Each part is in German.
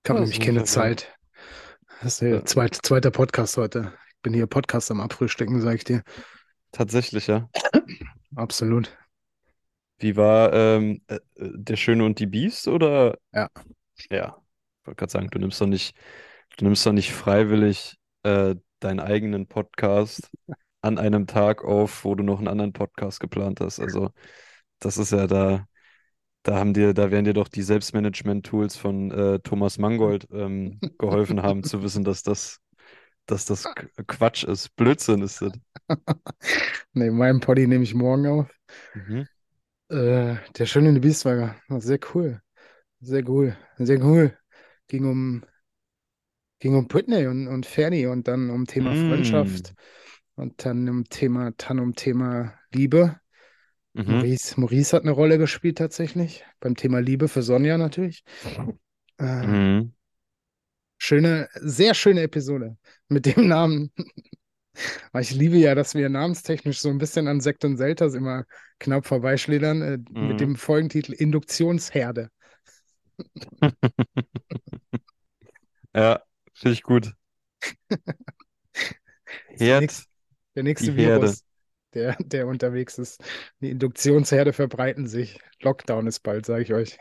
Ich habe Ja, nämlich so muss keine das sein. Zeit. Das ist der Äh, zweiter Podcast heute. Ich bin hier Podcast am Abfrühstücken, sag ich dir. Tatsächlich, ja. Absolut. Wie war Der Schöne und die Biest oder? Ja. Ja, ich wollte gerade sagen, du nimmst doch nicht freiwillig deinen eigenen Podcast an einem Tag auf, wo du noch einen anderen Podcast geplant hast. Also, das ist ja da werden dir doch die Selbstmanagement-Tools von Thomas Mangold geholfen haben zu wissen, dass das Quatsch ist. Blödsinn ist das. Nee, meinen Poddy nehme ich morgen auf. Mhm. Der schöne Biest war sehr cool. Sehr cool. Sehr cool. Ging um, ging um Britney und Fanny und dann um Thema Mm. Freundschaft und dann um Thema Liebe. Mhm. Maurice hat eine Rolle gespielt tatsächlich. Beim Thema Liebe für Sonja natürlich. Äh, Mhm. sehr schöne Episode mit dem Namen. Aber ich liebe ja, dass wir namenstechnisch so ein bisschen an Sekt und Selters immer knapp vorbeischlittern, mit Mhm. dem Folgentitel Induktionsherde. Ja, finde ich gut. Das ist Herd, der die nächste Herde. Virus, der unterwegs ist. Die Induktionsherde verbreiten sich. Lockdown ist bald, sage ich euch.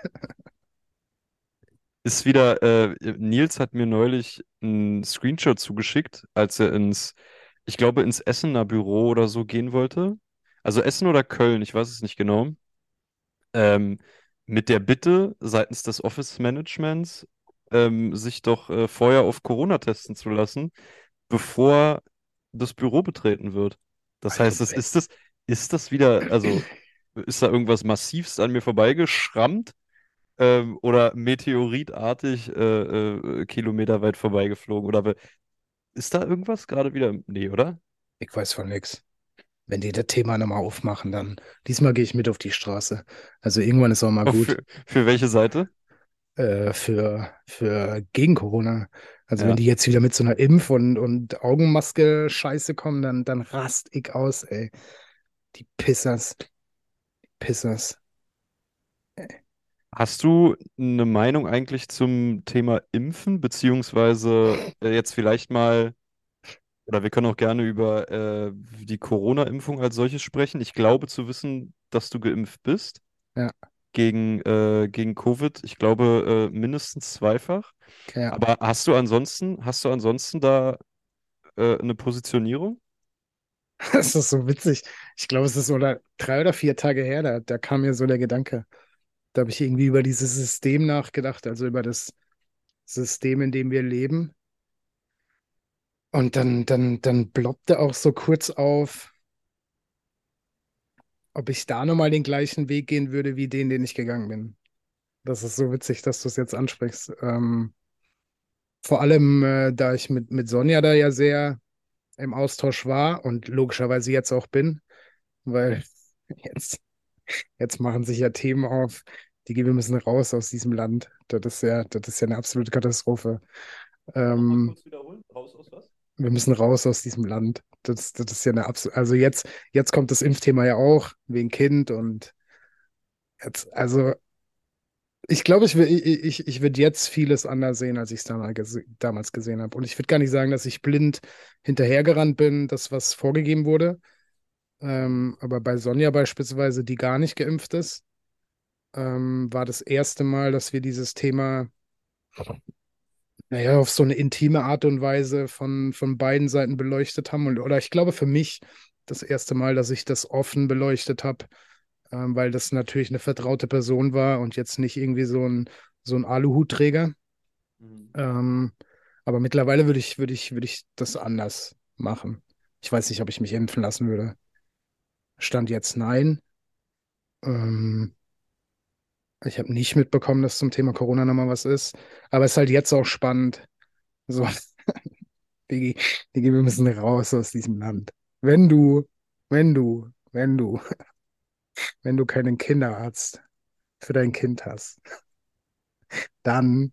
Ist wieder, Nils hat mir neulich einen Screenshot zugeschickt, als er ich glaube, ins Essener Büro oder so gehen wollte. Also Essen oder Köln, ich weiß es nicht genau. Ähm, mit der Bitte seitens des Office Managements, sich doch vorher auf Corona testen zu lassen, bevor das Büro betreten wird. Das Also, heißt, ist das wieder, also ist da irgendwas massivst an mir vorbeigeschrammt oder meteoritartig kilometerweit vorbeigeflogen? Ist da irgendwas gerade wieder? Nee, oder? ich weiß von nichts. Wenn die das Thema nochmal aufmachen, dann diesmal gehe ich mit auf die Straße. Also irgendwann ist auch mal gut. Für welche Seite? Für gegen Corona. Also wenn Ja. die jetzt wieder mit so einer Impf- und Augenmaske-Scheiße kommen, dann rast ich aus, ey. Die Pissers, Pissers. Hast du eine Meinung eigentlich zum Thema Impfen, beziehungsweise jetzt vielleicht mal, oder wir können auch gerne über die Corona-Impfung als solches sprechen. Ich glaube zu wissen, dass du geimpft bist Ja, gegen Covid. Ich glaube mindestens zweifach. ja. Aber hast du ansonsten da eine Positionierung? Das ist so witzig. Ich glaube, es ist so 3 oder 4 Tage her, da kam mir so der Gedanke. Da habe ich irgendwie über dieses System nachgedacht, also über das System, in dem wir leben. Und dann ploppte auch so kurz auf, ob ich da nochmal den gleichen Weg gehen würde, wie den ich gegangen bin. Das ist so witzig, dass du es jetzt ansprichst. Vor allem, da ich mit Sonja da ja sehr im Austausch war und logischerweise jetzt auch bin, weil jetzt, jetzt machen sich ja Themen auf, wir müssen raus aus diesem Land. Das ist ja eine absolute Katastrophe. Nochmal Ähm, kurz wiederholen. Raus aus was? wir müssen raus aus diesem Land. Das ist ja eine absolute, also jetzt kommt das Impfthema ja auch, wegen Kind und also ich glaube, ich würde jetzt vieles anders sehen, als ich es damals gesehen habe. Und ich würde gar nicht sagen, dass ich blind hinterhergerannt bin, das, was vorgegeben wurde. Aber bei Sonja beispielsweise, die gar nicht geimpft ist, war das erste Mal, dass wir dieses Thema, naja, auf so eine intime Art und Weise von beiden Seiten beleuchtet haben. Oder ich glaube für mich das erste Mal, dass ich das offen beleuchtet habe, weil das natürlich eine vertraute Person war und jetzt nicht irgendwie so ein Aluhutträger. Mhm. Ähm, aber mittlerweile würde ich das anders machen. Ich weiß nicht, ob ich mich impfen lassen würde. Stand jetzt nein. Ähm, Ich habe nicht mitbekommen, dass zum Thema Corona nochmal was ist. Aber es ist halt jetzt auch spannend. So, Digi, Digi, wir müssen raus aus diesem Land. Wenn du, wenn du, wenn du, wenn du keinen Kinderarzt für dein Kind hast, dann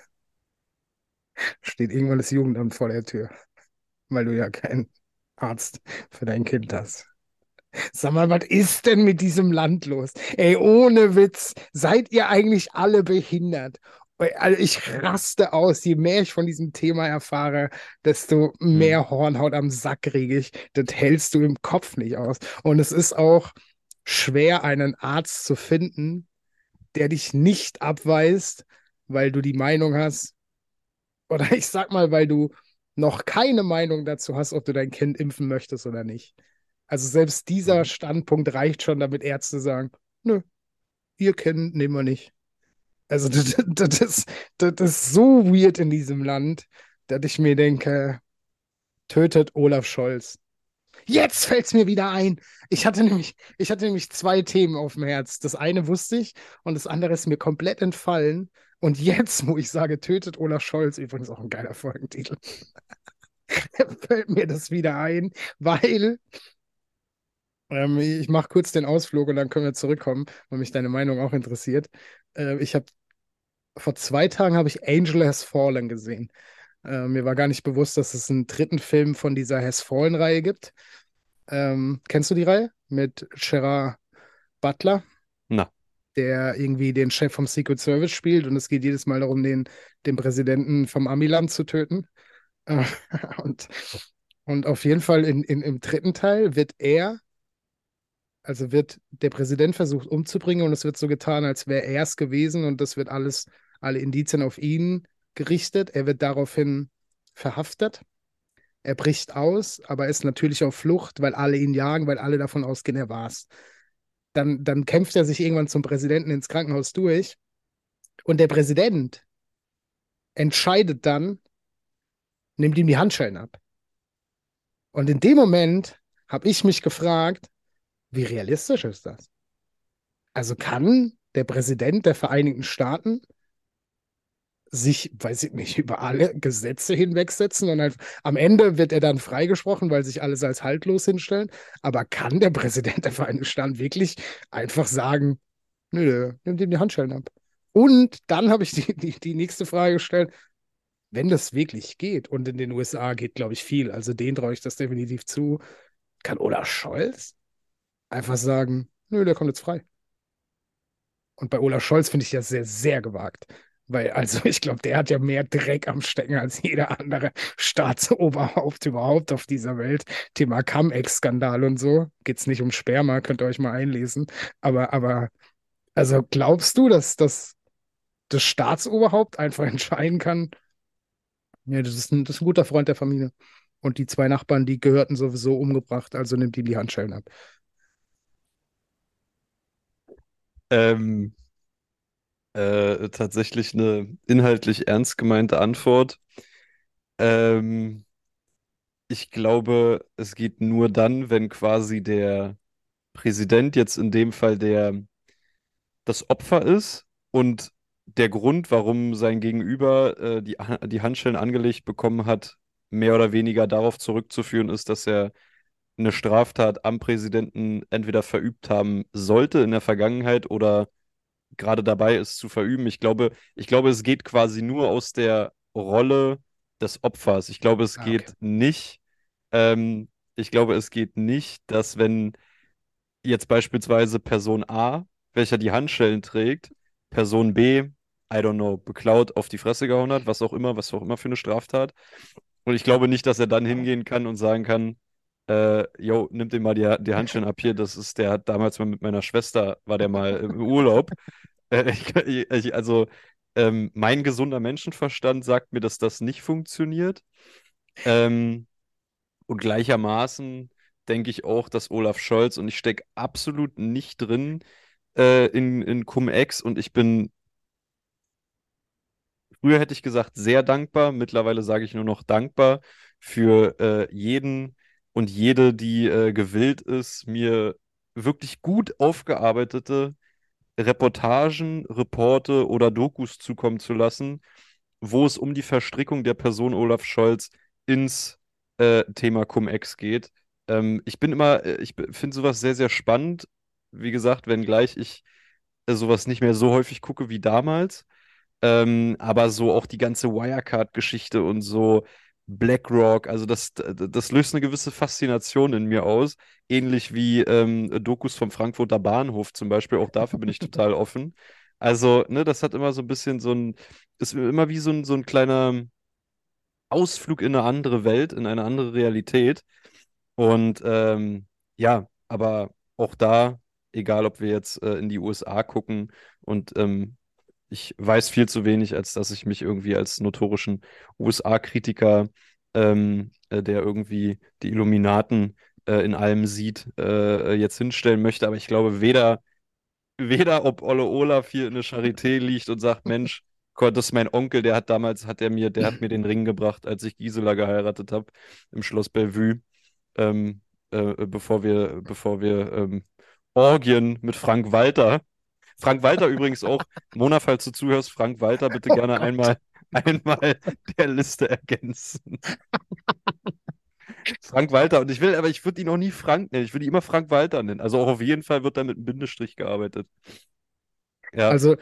steht irgendwann das Jugendamt vor der Tür, weil du ja keinen Arzt für dein Kind hast. Sag mal, was ist denn mit diesem Land los? Ey, ohne Witz, seid ihr eigentlich alle behindert? Also ich raste aus, je mehr ich von diesem Thema erfahre, desto Hm. mehr Hornhaut am Sack kriege ich. Das hältst du im Kopf nicht aus. Und es ist auch schwer, einen Arzt zu finden, der dich nicht abweist, weil du die Meinung hast, oder ich sag mal, weil du noch keine Meinung dazu hast, ob du dein Kind impfen möchtest oder nicht. Also selbst dieser Mhm. Standpunkt reicht schon, damit Ärzte sagen, nö, ihr Kind nehmen wir nicht. Also das ist so weird in diesem Land, dass ich mir denke, tötet Olaf Scholz. Jetzt fällt es mir wieder ein. Ich hatte nämlich zwei Themen auf dem Herz. Das eine wusste ich und das andere ist mir komplett entfallen. Und jetzt, wo ich sage, tötet Olaf Scholz, übrigens auch ein geiler Folgentitel, fällt mir das wieder ein, weil ich mache kurz den Ausflug und dann können wir zurückkommen, weil mich deine Meinung auch interessiert. Ich habe vor 2 Tagen habe ich Angel Has Fallen gesehen. Mir war gar nicht bewusst, dass es einen dritten Film von dieser Has Fallen-Reihe gibt. Kennst du die Reihe? Mit Gerard Butler, Na, der irgendwie den Chef vom Secret Service spielt und es geht jedes Mal darum, den Präsidenten vom Amiland zu töten. Äh, und, und auf jeden Fall im dritten Teil wird der Präsident versucht umzubringen und es wird so getan, als wäre er es gewesen und das wird alles, alle Indizien auf ihn gerichtet. Er wird daraufhin verhaftet. Er bricht aus, aber ist natürlich auf Flucht, weil alle ihn jagen, weil alle davon ausgehen, er war's. Dann kämpft er sich irgendwann zum Präsidenten ins Krankenhaus durch und der Präsident entscheidet dann, nimmt ihm die Handschellen ab. Und in dem Moment habe ich mich gefragt, wie realistisch ist das? Also kann der Präsident der Vereinigten Staaten sich, weiß ich nicht, über alle Gesetze hinwegsetzen und halt, am Ende wird er dann freigesprochen, weil sich alles als haltlos hinstellen. Aber kann der Präsident der Vereinigten Staaten wirklich einfach sagen, nö, nimmt ihm die Handschellen ab? Und dann habe ich die nächste Frage gestellt, wenn das wirklich geht, und in den USA geht, glaube ich, viel, also denen traue ich das definitiv zu, kann Olaf Scholz einfach sagen, nö, der kommt jetzt frei. Und bei Olaf Scholz finde ich das sehr, sehr gewagt. Weil, also ich glaube, der hat ja mehr Dreck am Stecken als jeder andere Staatsoberhaupt überhaupt auf dieser Welt. Thema Cum-Ex-Skandal und so. Geht es nicht um Sperma, könnt ihr euch mal einlesen. Aber, also glaubst du, dass das Staatsoberhaupt einfach entscheiden kann, ja, das ist ein guter Freund der Familie. Und die zwei Nachbarn, die gehörten sowieso umgebracht, also nimmt ihm die Handschellen ab. ähm, tatsächlich eine inhaltlich ernst gemeinte Antwort. Ähm, Ich glaube, es geht nur dann, wenn quasi der Präsident jetzt in dem Fall das Opfer ist und der Grund, warum sein Gegenüber die Handschellen angelegt bekommen hat, mehr oder weniger darauf zurückzuführen ist, dass er eine Straftat am Präsidenten entweder verübt haben sollte in der Vergangenheit oder gerade dabei ist zu verüben. Ich glaube, es geht quasi nur aus der Rolle des Opfers. Ah, okay. Ähm, ich glaube, es geht nicht, dass wenn jetzt beispielsweise Person A, welcher die Handschellen trägt, Person B, I don't know, beklaut, auf die Fresse gehauen hat, was auch immer für eine Straftat. Und ich glaube nicht, dass er dann hingehen kann und sagen kann, yo, nimm dem mal die Handschellen ab hier, der hat damals mal mit meiner Schwester, war der mal im Urlaub. Also, mein gesunder Menschenverstand sagt mir, dass das nicht funktioniert. Ähm, und gleichermaßen denke ich auch, dass Olaf Scholz, und ich stecke absolut nicht drin in Cum-Ex, und ich bin, früher hätte ich gesagt, sehr dankbar, mittlerweile sage ich nur noch dankbar für jeden und jede, die gewillt ist, mir wirklich gut aufgearbeitete Reportagen, Reporte oder Dokus zukommen zu lassen, wo es um die Verstrickung der Person Olaf Scholz ins Thema Cum-Ex geht. Ich finde sowas sehr, sehr spannend. Wie gesagt, wenngleich ich sowas nicht mehr so häufig gucke wie damals. Aber so auch die ganze Wirecard-Geschichte und so BlackRock, also das löst eine gewisse Faszination in mir aus. Ähnlich wie Dokus vom Frankfurter Bahnhof zum Beispiel. Auch dafür bin ich total offen. Also, ne, das hat immer so ein bisschen ist immer wie so ein kleiner Ausflug in eine andere Welt, in eine andere Realität. Und ja, aber auch da, egal ob wir jetzt in die USA gucken und ich weiß viel zu wenig, als dass ich mich irgendwie als notorischen USA-Kritiker, der irgendwie die Illuminaten in allem sieht, jetzt hinstellen möchte. Aber ich glaube, weder ob Olle Olaf hier in der Charité liegt und sagt, Mensch, Gott, das ist mein Onkel, der hat mir den Ring gebracht, als ich Gisela geheiratet habe im Schloss Bellevue, bevor wir Orgien mit Frank Walter. Frank Walter übrigens auch, Mona, falls du zuhörst, Frank Walter bitte Oh gerne Gott. einmal der Liste ergänzen. Frank Walter, aber ich würde ihn auch nie Frank nennen, ich würde ihn immer Frank Walter nennen. Also auch auf jeden Fall wird da mit einem Bindestrich gearbeitet. Ja, Also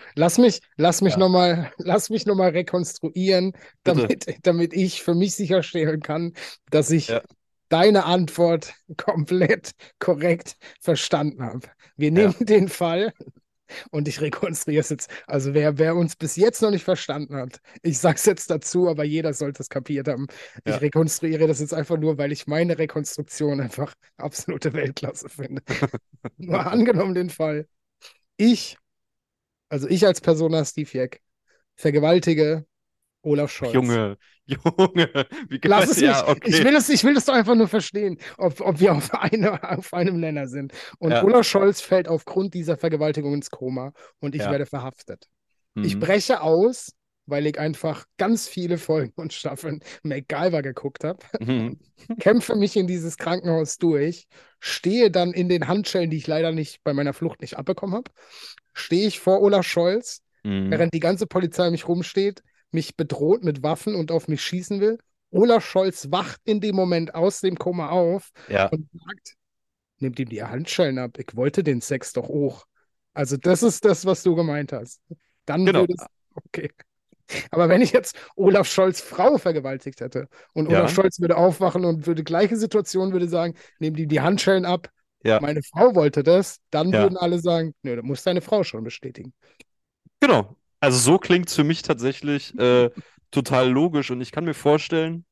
ja, lass mich noch mal rekonstruieren, bitte. damit ich für mich sicherstellen kann, dass ich Ja, deine Antwort komplett korrekt verstanden habe. Wir nehmen ja, den Fall und ich rekonstruiere es jetzt. Also wer uns bis jetzt noch nicht verstanden hat, ich sage es jetzt dazu, aber jeder sollte es kapiert haben. Ich ja. rekonstruiere das jetzt einfach nur, weil ich meine Rekonstruktion einfach absolute Weltklasse finde. Nur angenommen den Fall, ich, also ich als Persona Steve Jack, vergewaltige Olaf Scholz. Junge, Junge, Lass es mich. ja, okay. Ich will das doch einfach nur verstehen, ob wir auf einem Nenner sind. Und Ja, Olaf Scholz fällt aufgrund dieser Vergewaltigung ins Koma und ich ja. werde verhaftet. Ich Mhm. breche aus, weil ich einfach ganz viele Folgen und Staffeln MacGyver geguckt habe Mhm. und kämpfe mich in dieses Krankenhaus durch, stehe dann in den Handschellen, die ich leider nicht bei meiner Flucht nicht abbekommen habe, stehe ich vor Olaf Scholz, Mhm. während die ganze Polizei um mich rumsteht, mich bedroht mit Waffen und auf mich schießen will. Olaf Scholz wacht in dem Moment aus dem Koma auf Ja, und sagt, nimmt ihm die Handschellen ab. Ich wollte den Sex doch auch. Also das ist das, was du gemeint hast. Dann genau. würde es, okay. Aber wenn ich jetzt Olaf Scholz Frau vergewaltigt hätte und Olaf Ja, Scholz würde aufwachen und würde gleiche Situation, würde sagen, nehmt ihm die Handschellen ab, ja, meine Frau wollte das, dann ja. würden alle sagen, nö, da muss deine Frau schon bestätigen. Genau. Also so klingt es für mich tatsächlich total logisch und ich kann mir vorstellen,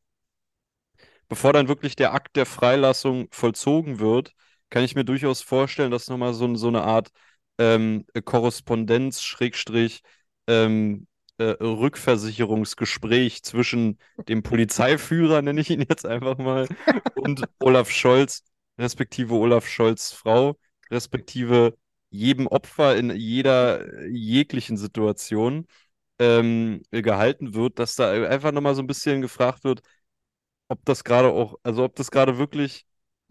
bevor dann wirklich der Akt der Freilassung vollzogen wird, kann ich mir durchaus vorstellen, dass nochmal so eine Art Korrespondenz, Schrägstrich, ähm, Rückversicherungsgespräch zwischen dem Polizeiführer, nenne ich ihn jetzt einfach mal, und Olaf Scholz, respektive Olaf Scholz' Frau, respektive jedem Opfer in jeder jeglichen Situation gehalten wird, dass da einfach nochmal so ein bisschen gefragt wird, ob das gerade auch, also ob das gerade wirklich,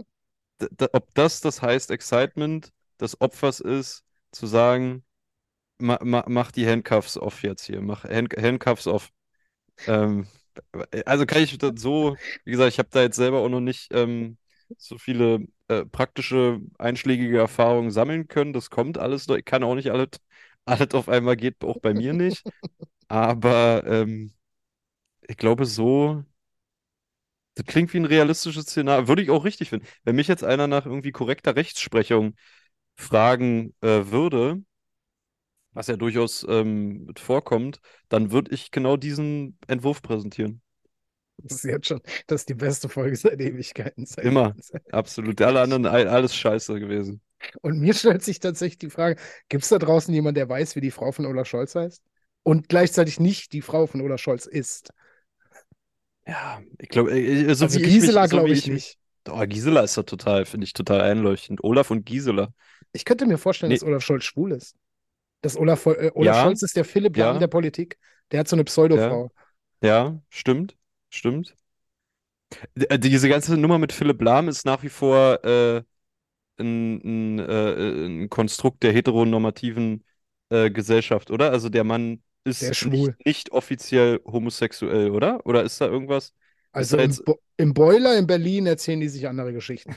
ob das heißt Excitement des Opfers ist, zu sagen, mach die Handcuffs off jetzt hier, mach Handcuffs off. Ähm, also kann ich das so, wie gesagt, ich habe da jetzt selber auch noch nicht so viele praktische, einschlägige Erfahrungen sammeln können. Das kommt alles noch. Ich kann auch nicht alles auf einmal, geht auch bei mir nicht. Aber ich glaube, so. Das klingt wie ein realistisches Szenario. Würde ich auch richtig finden. Wenn mich jetzt einer nach irgendwie korrekter Rechtsprechung fragen würde, was ja durchaus mit vorkommt, dann würde ich genau diesen Entwurf präsentieren. Das ist jetzt schon, das ist die beste Folge seit Ewigkeiten, sage ich Immer. ganz Absolut. Alle ehrlich. anderen, alles scheiße gewesen. Und mir stellt sich tatsächlich die Frage, gibt es da draußen jemanden, der weiß, wie die Frau von Olaf Scholz heißt? Und gleichzeitig nicht die Frau von Olaf Scholz ist. Ja, ich glaube, Also Gisela so glaube wie ich ich mich. nicht. Oh, Gisela ist da total, finde ich total einleuchtend. Olaf und Gisela. Ich könnte mir vorstellen, dass Nee, Olaf Scholz schwul ist. Olaf ja, Scholz ist der Philipp Lahm ja, der Politik. Der hat so eine ja, Pseudofrau. ja, stimmt, stimmt. Diese ganze Nummer mit Philipp Lahm ist nach wie vor ein Konstrukt der heteronormativen Gesellschaft, oder? Also der Mann Der ist ist schwul. nicht offiziell homosexuell, oder? Oder ist da irgendwas? Ist Also da jetzt. im Boiler in Berlin erzählen die sich andere Geschichten.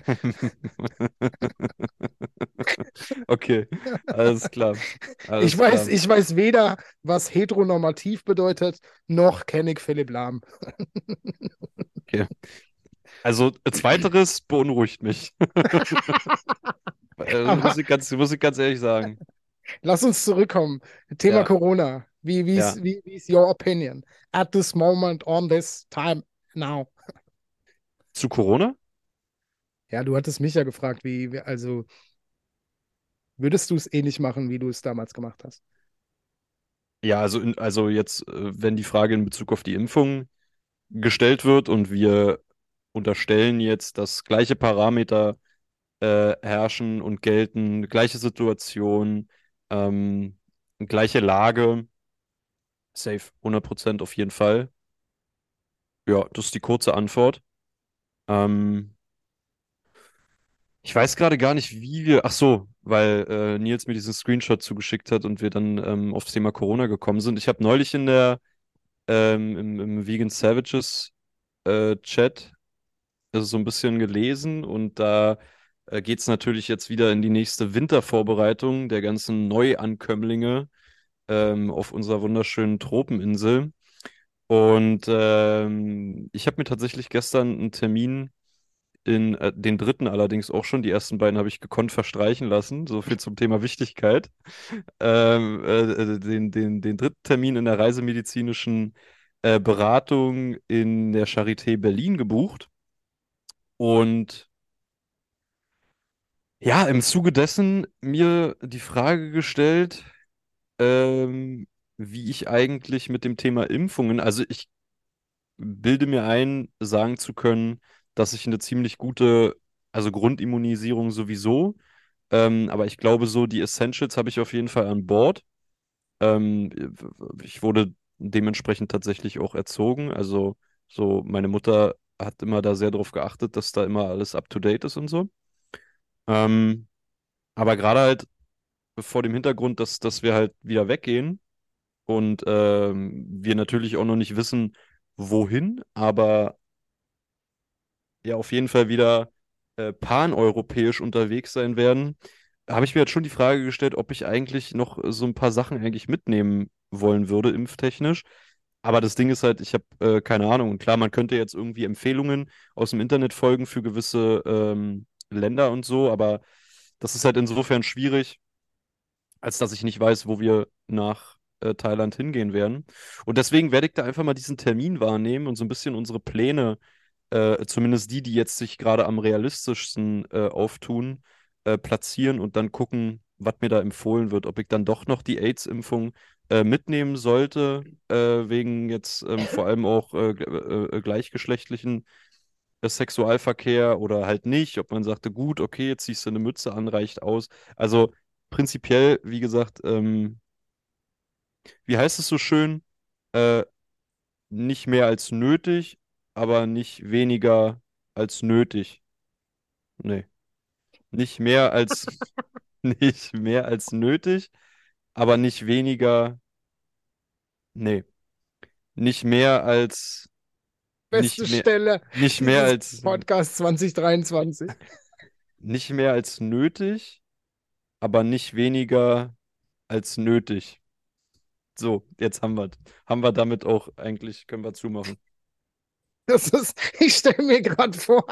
Okay, alles klar. Alles klar. Ich weiß weder, was heteronormativ bedeutet, noch kenne ich Philipp Lahm. Okay. Also, zweiteres beunruhigt mich. Aber Muss ich ganz ehrlich sagen. Lass uns zurückkommen. Thema Ja, Corona. ja. Wie ist your opinion? At this moment, on this time, now. Zu Corona? Ja, du hattest mich ja gefragt, also würdest du es ähnlich machen, wie du es damals gemacht hast? Ja, also jetzt, wenn die Frage in Bezug auf die Impfung gestellt wird und wir unterstellen jetzt, dass gleiche Parameter herrschen und gelten, gleiche Situation, ähm, gleiche Lage, safe, 100% auf jeden Fall. Ja, das ist die kurze Antwort. Ähm, Ich weiß gerade gar nicht, wie wir. Ach so, weil Nils mir diesen Screenshot zugeschickt hat und wir dann aufs Thema Corona gekommen sind. Ich habe neulich im Vegan Savages Chat so ein bisschen gelesen und da geht es natürlich jetzt wieder in die nächste Wintervorbereitung der ganzen Neuankömmlinge auf unserer wunderschönen Tropeninsel. Und ich habe mir tatsächlich gestern einen Termin den dritten allerdings auch schon. Die ersten beiden habe ich gekonnt verstreichen lassen. So viel zum Thema Wichtigkeit. Den dritten Termin in der reisemedizinischen Beratung in der Charité Berlin gebucht. Und ja, im Zuge dessen mir die Frage gestellt, ähm, wie ich eigentlich mit dem Thema Impfungen, also ich bilde mir ein, sagen zu können, dass ich eine ziemlich gute, also Grundimmunisierung sowieso, aber ich glaube so, die Essentials habe ich auf jeden Fall an Bord. Ähm, Ich wurde dementsprechend tatsächlich auch erzogen. Also so, meine Mutter hat immer da sehr darauf geachtet, dass da immer alles up to date ist und so. Ähm, aber gerade halt vor dem Hintergrund, dass wir halt wieder weggehen und wir natürlich auch noch nicht wissen, wohin, aber ja auf jeden Fall wieder paneuropäisch unterwegs sein werden, habe ich mir jetzt schon die Frage gestellt, ob ich eigentlich noch so ein paar Sachen eigentlich mitnehmen wollen würde, impftechnisch. Aber das Ding ist halt, ich habe keine Ahnung. Und klar, man könnte jetzt irgendwie Empfehlungen aus dem Internet folgen für gewisse Länder und so, aber das ist halt insofern schwierig, als dass ich nicht weiß, wo wir nach Thailand hingehen werden. Und deswegen werde ich da einfach mal diesen Termin wahrnehmen und so ein bisschen unsere Pläne, zumindest die jetzt sich gerade am realistischsten auftun, platzieren und dann gucken, was mir da empfohlen wird, ob ich dann doch noch die AIDS-Impfung mitnehmen sollte, wegen jetzt vor allem auch gleichgeschlechtlichen Sexualverkehr oder halt nicht, ob man sagte, gut, okay, jetzt ziehst du eine Mütze an, reicht aus. Also prinzipiell, wie gesagt, wie heißt es so schön? Äh, Nicht mehr als nötig, aber nicht weniger als nötig. Nee, nicht mehr als nicht mehr als nötig, aber nicht weniger. Nee, nicht mehr als nicht Beste mehr Stelle nicht mehr dieses als Podcasts 2023. nicht mehr als nötig, aber nicht weniger als nötig. So, jetzt haben wir damit auch eigentlich, können wir zumachen. Ich stelle mir gerade vor,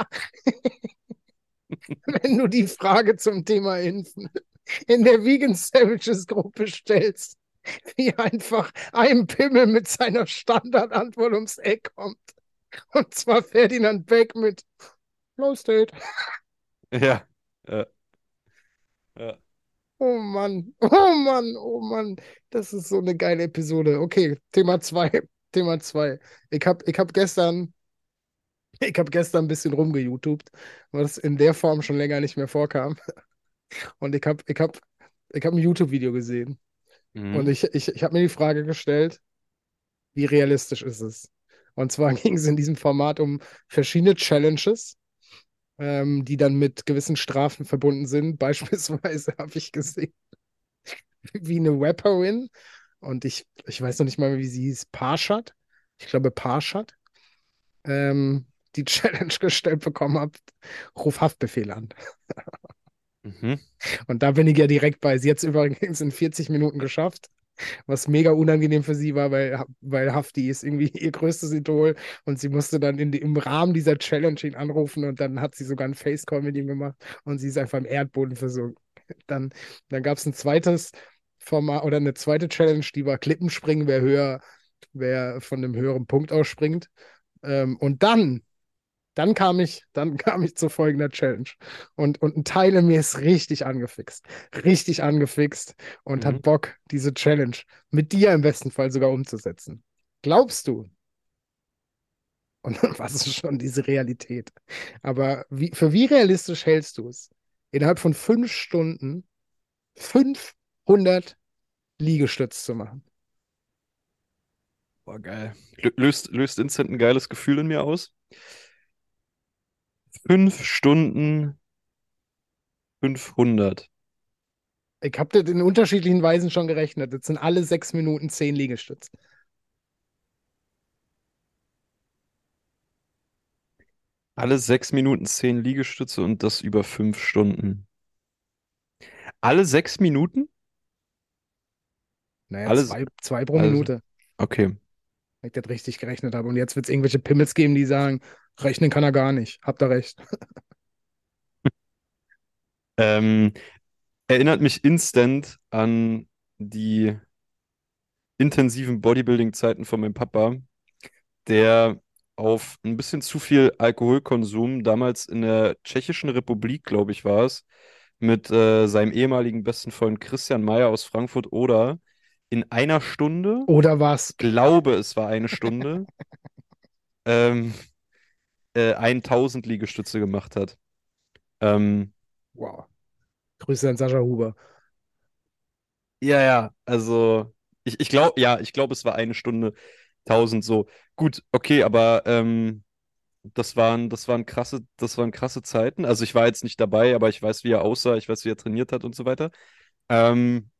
wenn du die Frage zum Thema Impfen in der Vegan Savages Gruppe stellst, wie einfach ein Pimmel mit seiner Standardantwort ums Eck kommt. Und zwar Ferdinand Beck mit Flow State. Ja, ja, ja. Oh Mann, oh Mann, oh Mann. Das ist so eine geile Episode. Okay, Thema 2. Thema 2. Ich hab gestern ein bisschen rumgeYouTubed, was in der Form schon länger nicht mehr vorkam. Und ich hab ein YouTube-Video gesehen. Und Mhm. ich habe mir die Frage gestellt, wie realistisch ist es? Und zwar ging es in diesem Format um verschiedene Challenges, die dann mit gewissen Strafen verbunden sind. Beispielsweise habe ich gesehen, wie eine Rapperin, und ich weiß noch nicht mal, wie sie hieß, Parshad. Ich glaube, Parshad, die Challenge gestellt bekommen hat, ruf Haftbefehl an. Mhm. Und da bin ich ja direkt bei. Sie hat es übrigens in 40 Minuten geschafft, was mega unangenehm für sie war, weil Hafti ist irgendwie ihr größtes Idol und sie musste dann im Rahmen dieser Challenge ihn anrufen und dann hat sie sogar einen Facecall mit ihm gemacht und sie ist einfach im Erdboden versunken. Dann, dann gab es ein zweites. Format oder eine zweite Challenge, die war Klippenspringen, wer von einem höheren Punkt ausspringt. Und dann kam ich zu folgender Challenge. Und ein Teil in mir ist richtig angefixt und Mhm. hat Bock, diese Challenge mit dir im besten Fall sogar umzusetzen. Glaubst du, und was ist schon diese Realität? Aber für wie realistisch hältst du es, innerhalb von 5 Stunden 500 Liegestütz zu machen? Boah, geil. Löst instant ein geiles Gefühl in mir aus. 5 Stunden 500. Ich habe das in unterschiedlichen Weisen schon gerechnet. Das sind alle 6 Minuten 10 Liegestütz. Alle 6 Minuten 10 Liegestütze und das über 5 Stunden. Alle 6 Minuten? Naja, Alles, zwei pro alles. Minute, Okay. wenn ich das richtig gerechnet habe. Und jetzt wird es irgendwelche Pimmels geben, die sagen, rechnen kann er gar nicht. Habt ihr recht. Ähm, Erinnert mich instant an die intensiven Bodybuilding-Zeiten von meinem Papa, der auf ein bisschen zu viel Alkoholkonsum damals in der Tschechischen Republik, glaube ich, war es, mit seinem ehemaligen besten Freund Christian Mayer aus Frankfurt oder in einer Stunde, Oder was? glaube es war eine Stunde, ähm, 1000 Liegestütze gemacht hat. Ähm, Wow. Grüße an Sascha Huber. ja, ja, also ich glaube, ja, ich glaube, es war eine Stunde 1000 so. Gut, okay, aber das waren krasse Zeiten. Also ich war jetzt nicht dabei, aber ich weiß, wie er aussah, ich weiß, wie er trainiert hat und so weiter. Ähm,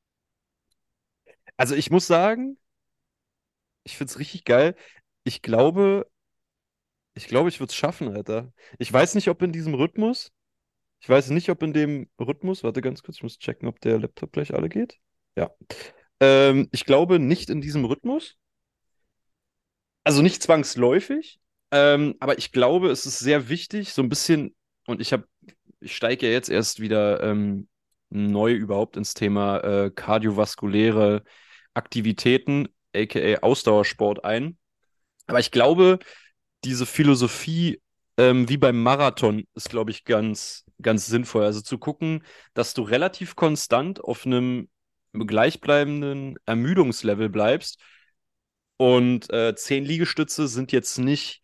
also ich muss sagen, ich finde es richtig geil. Ich glaube, ich würde es schaffen, Alter. Ich weiß nicht, ob in diesem Rhythmus. Ich weiß nicht, ob in dem Rhythmus. Warte ganz kurz, ich muss checken, ob der Laptop gleich alle geht. Ja. Ich glaube nicht in diesem Rhythmus. Also nicht zwangsläufig. Aber ich glaube, es ist sehr wichtig, so ein bisschen, und ich steige ja jetzt erst wieder neu überhaupt ins Thema kardiovaskuläre Aktivitäten, aka Ausdauersport ein. Aber ich glaube, diese Philosophie, wie beim Marathon, ist, glaube ich, ganz sinnvoll. Also zu gucken, dass du relativ konstant auf einem gleichbleibenden Ermüdungslevel bleibst. Und 10 Liegestütze sind jetzt nicht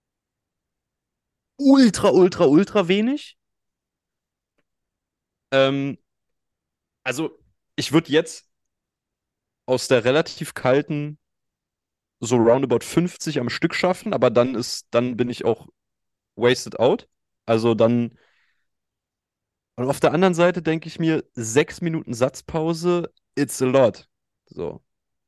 ultra wenig. Ähm, also ich würde jetzt aus der relativ kalten so roundabout 50 am Stück schaffen, aber dann bin ich auch wasted out. Also dann. Und auf der anderen Seite denke ich mir, 6 Minuten Satzpause, it's a lot. So.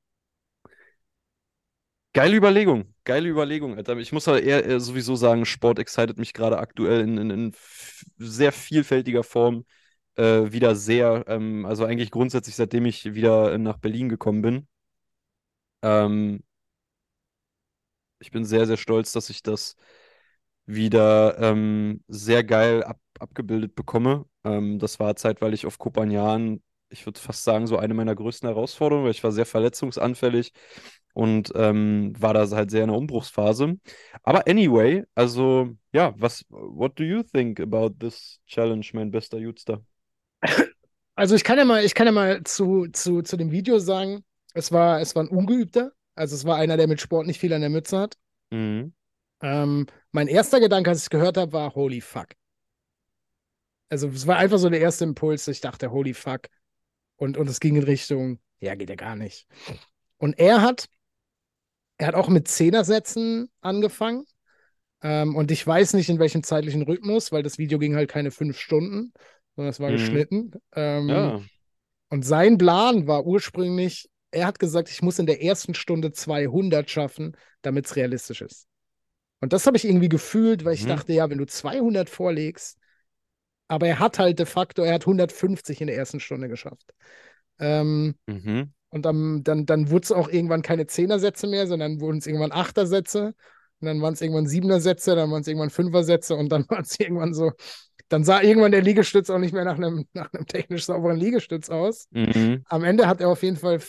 Geile Überlegung, Alter. Ich muss halt eher sowieso sagen, Sport excited mich gerade aktuell in sehr vielfältiger Form wieder sehr. Also eigentlich grundsätzlich, seitdem ich wieder nach Berlin gekommen bin. Ähm, Ich bin sehr stolz, dass ich das wieder sehr geil abgebildet bekomme. Das war zeitweilig auf Kopanjan, ich würde fast sagen, so eine meiner größten Herausforderungen, weil ich war sehr verletzungsanfällig und war da halt sehr in der Umbruchsphase. Aber anyway, also ja, what do you think about this challenge, mein bester Jutster? Also ich kann ja mal zu dem Video sagen, es war ein Ungeübter. Also es war einer, der mit Sport nicht viel an der Mütze hat. Mhm. Mein erster Gedanke, als ich es gehört habe, war holy fuck. Also es war einfach so der erste Impuls, ich dachte, holy fuck. Und es ging in Richtung, ja, geht ja gar nicht. Und er hat auch mit Zehnersätzen angefangen. Und ich weiß nicht, in welchem zeitlichen Rhythmus, weil das Video ging halt keine 5 Stunden, sondern es war Mhm. geschnitten. Ja. Und sein Plan war ursprünglich, er hat gesagt, ich muss in der ersten Stunde 200 schaffen, damit es realistisch ist. Und das habe ich irgendwie gefühlt, weil ich Mhm. dachte, ja, wenn du 200 vorlegst, aber er hat halt de facto, er hat 150 in der ersten Stunde geschafft. Ähm, Mhm. und dann wurde es auch irgendwann keine Zehnersätze mehr, sondern wurden es irgendwann Achtersätze. Und dann waren es irgendwann Siebener-Sätze, dann waren es irgendwann Fünfer-Sätze und dann waren es irgendwann so Dann sah irgendwann der Liegestütz auch nicht mehr nach einem technisch sauberen Liegestütz aus. Mhm. Am Ende hat er auf jeden Fall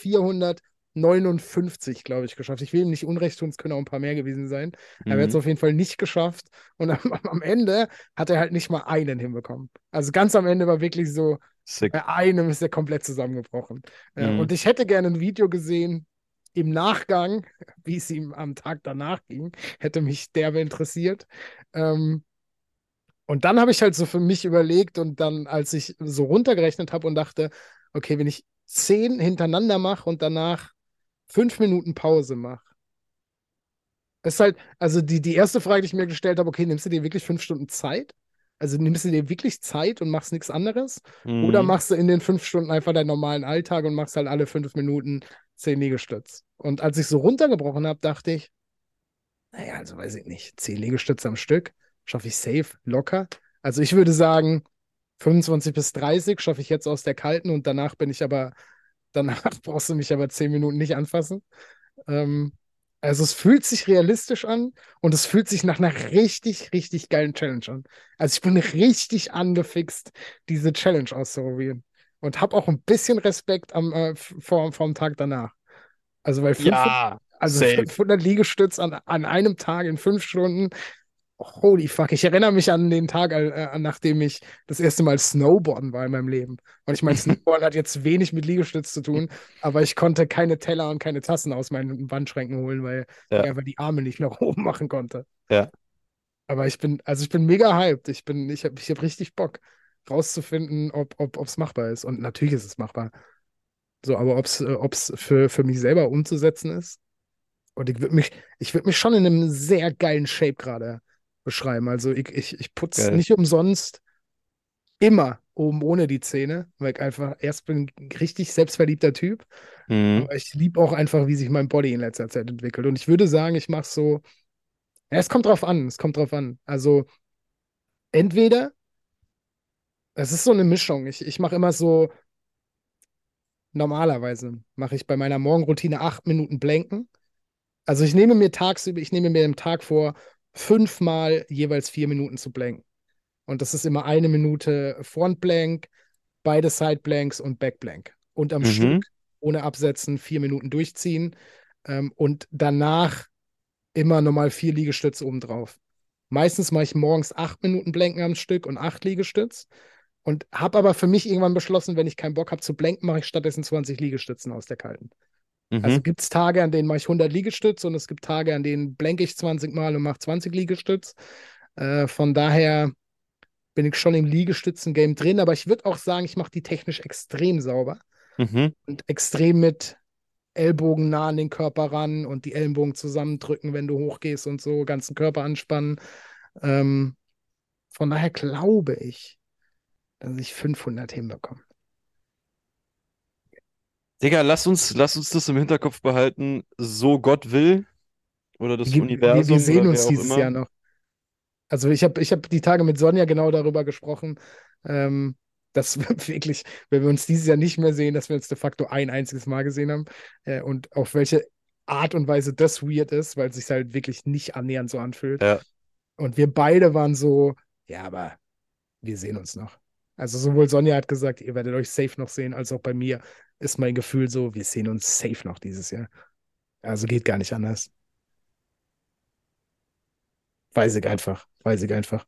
459, glaube ich, geschafft. Ich will ihm nicht Unrecht tun, es können auch ein paar mehr gewesen sein. Er hat es Mhm. auf jeden Fall nicht geschafft. Und am Ende hat er halt nicht mal einen hinbekommen. Also ganz am Ende war wirklich so, Sick. bei einem ist er komplett zusammengebrochen. Und Mhm. ich hätte gerne ein Video gesehen im Nachgang, wie es ihm am Tag danach ging. Hätte mich derbe interessiert. Ähm, und dann habe ich halt so für mich überlegt und dann, als ich so runtergerechnet habe und dachte, okay, wenn ich 10 hintereinander mache und danach 5 Minuten Pause mache, ist halt, also die erste Frage, die ich mir gestellt habe, okay, nimmst du dir wirklich 5 Stunden Zeit? Also nimmst du dir wirklich Zeit und machst nichts anderes? Oder Mhm. machst du in den 5 Stunden einfach deinen normalen Alltag und machst halt alle 5 Minuten 10 Liegestütz? Und als ich so runtergebrochen habe, dachte ich, naja, also weiß ich nicht, 10 Liegestütze am Stück schaffe ich safe, locker. Also ich würde sagen, 25 bis 30 schaffe ich jetzt aus der kalten und danach brauchst du mich aber 10 Minuten nicht anfassen. Ähm, also es fühlt sich realistisch an und es fühlt sich nach einer richtig, richtig geilen Challenge an. Also ich bin richtig angefixt, diese Challenge auszuprobieren und habe auch ein bisschen Respekt vorm Tag danach. Also weil Ja, also safe. 500 Liegestütz an einem Tag in 5 Stunden. Holy fuck, ich erinnere mich an den Tag, nachdem ich das erste Mal Snowboarden war in meinem Leben. Und ich meine, Snowboarden hat jetzt wenig mit Liegestütz zu tun, aber ich konnte keine Teller und keine Tassen aus meinen Wandschränken holen, weil Ja, ich einfach die Arme nicht nach oben machen konnte. ja. Aber ich bin mega hyped. Ich hab richtig Bock, rauszufinden, ob's machbar ist. Und natürlich ist es machbar. So, aber ob's für mich selber umzusetzen ist. Und ich würd mich schon in einem sehr geilen Shape gerade beschreiben. Also ich putze Geil. nicht umsonst immer oben ohne die Zähne, weil ich einfach erst bin ein richtig selbstverliebter Typ, Mhm. aber ich liebe auch einfach, wie sich mein Body in letzter Zeit entwickelt. Und ich würde sagen, ich mache so, ja, es kommt drauf an. Also entweder, es ist so eine Mischung. Ich mache immer so, normalerweise mache ich bei meiner Morgenroutine 8 Minuten Blanken. Also ich nehme mir im Tag vor, 5-mal jeweils 4 Minuten zu blanken. Und das ist immer 1 Minute Frontblank, beide Sideblanks und Backblank. Und am Mhm. Stück, ohne Absetzen, 4 Minuten durchziehen. Und danach immer nochmal 4 Liegestütze obendrauf. Meistens mache ich morgens 8 Minuten Blanken am Stück und 8 Liegestütz. Und habe aber für mich irgendwann beschlossen, wenn ich keinen Bock habe zu blanken, mache ich stattdessen 20 Liegestützen aus der kalten. Also Mhm. gibt es Tage, an denen mache ich 100 Liegestütz und es gibt Tage, an denen blanke ich 20 Mal und mache 20 Liegestütz. Von daher bin ich schon im Liegestützen-Game drin, aber ich würde auch sagen, ich mache die technisch extrem sauber Mhm. und extrem mit Ellbogen nah an den Körper ran und die Ellenbogen zusammendrücken, wenn du hochgehst und so, ganzen Körper anspannen. Ähm, von daher glaube ich, dass ich 500 hinbekomme. Digga, lass uns das im Hinterkopf behalten, so Gott will oder das Wir Universum sehen oder uns wer auch dieses immer. Jahr noch. Also ich hab die Tage mit Sonja genau darüber gesprochen, ähm, dass wir wirklich, wenn wir uns dieses Jahr nicht mehr sehen, dass wir uns de facto ein einziges Mal gesehen haben und auf welche Art und Weise das weird ist, weil es sich halt wirklich nicht annähernd so anfühlt. Ja, Und wir beide waren so, ja, aber wir sehen uns noch. Also sowohl Sonja hat gesagt, ihr werdet euch safe noch sehen, als auch bei mir ist mein Gefühl so, wir sehen uns safe noch dieses Jahr. Also geht gar nicht anders. Weiß ich einfach. Weiß ich einfach.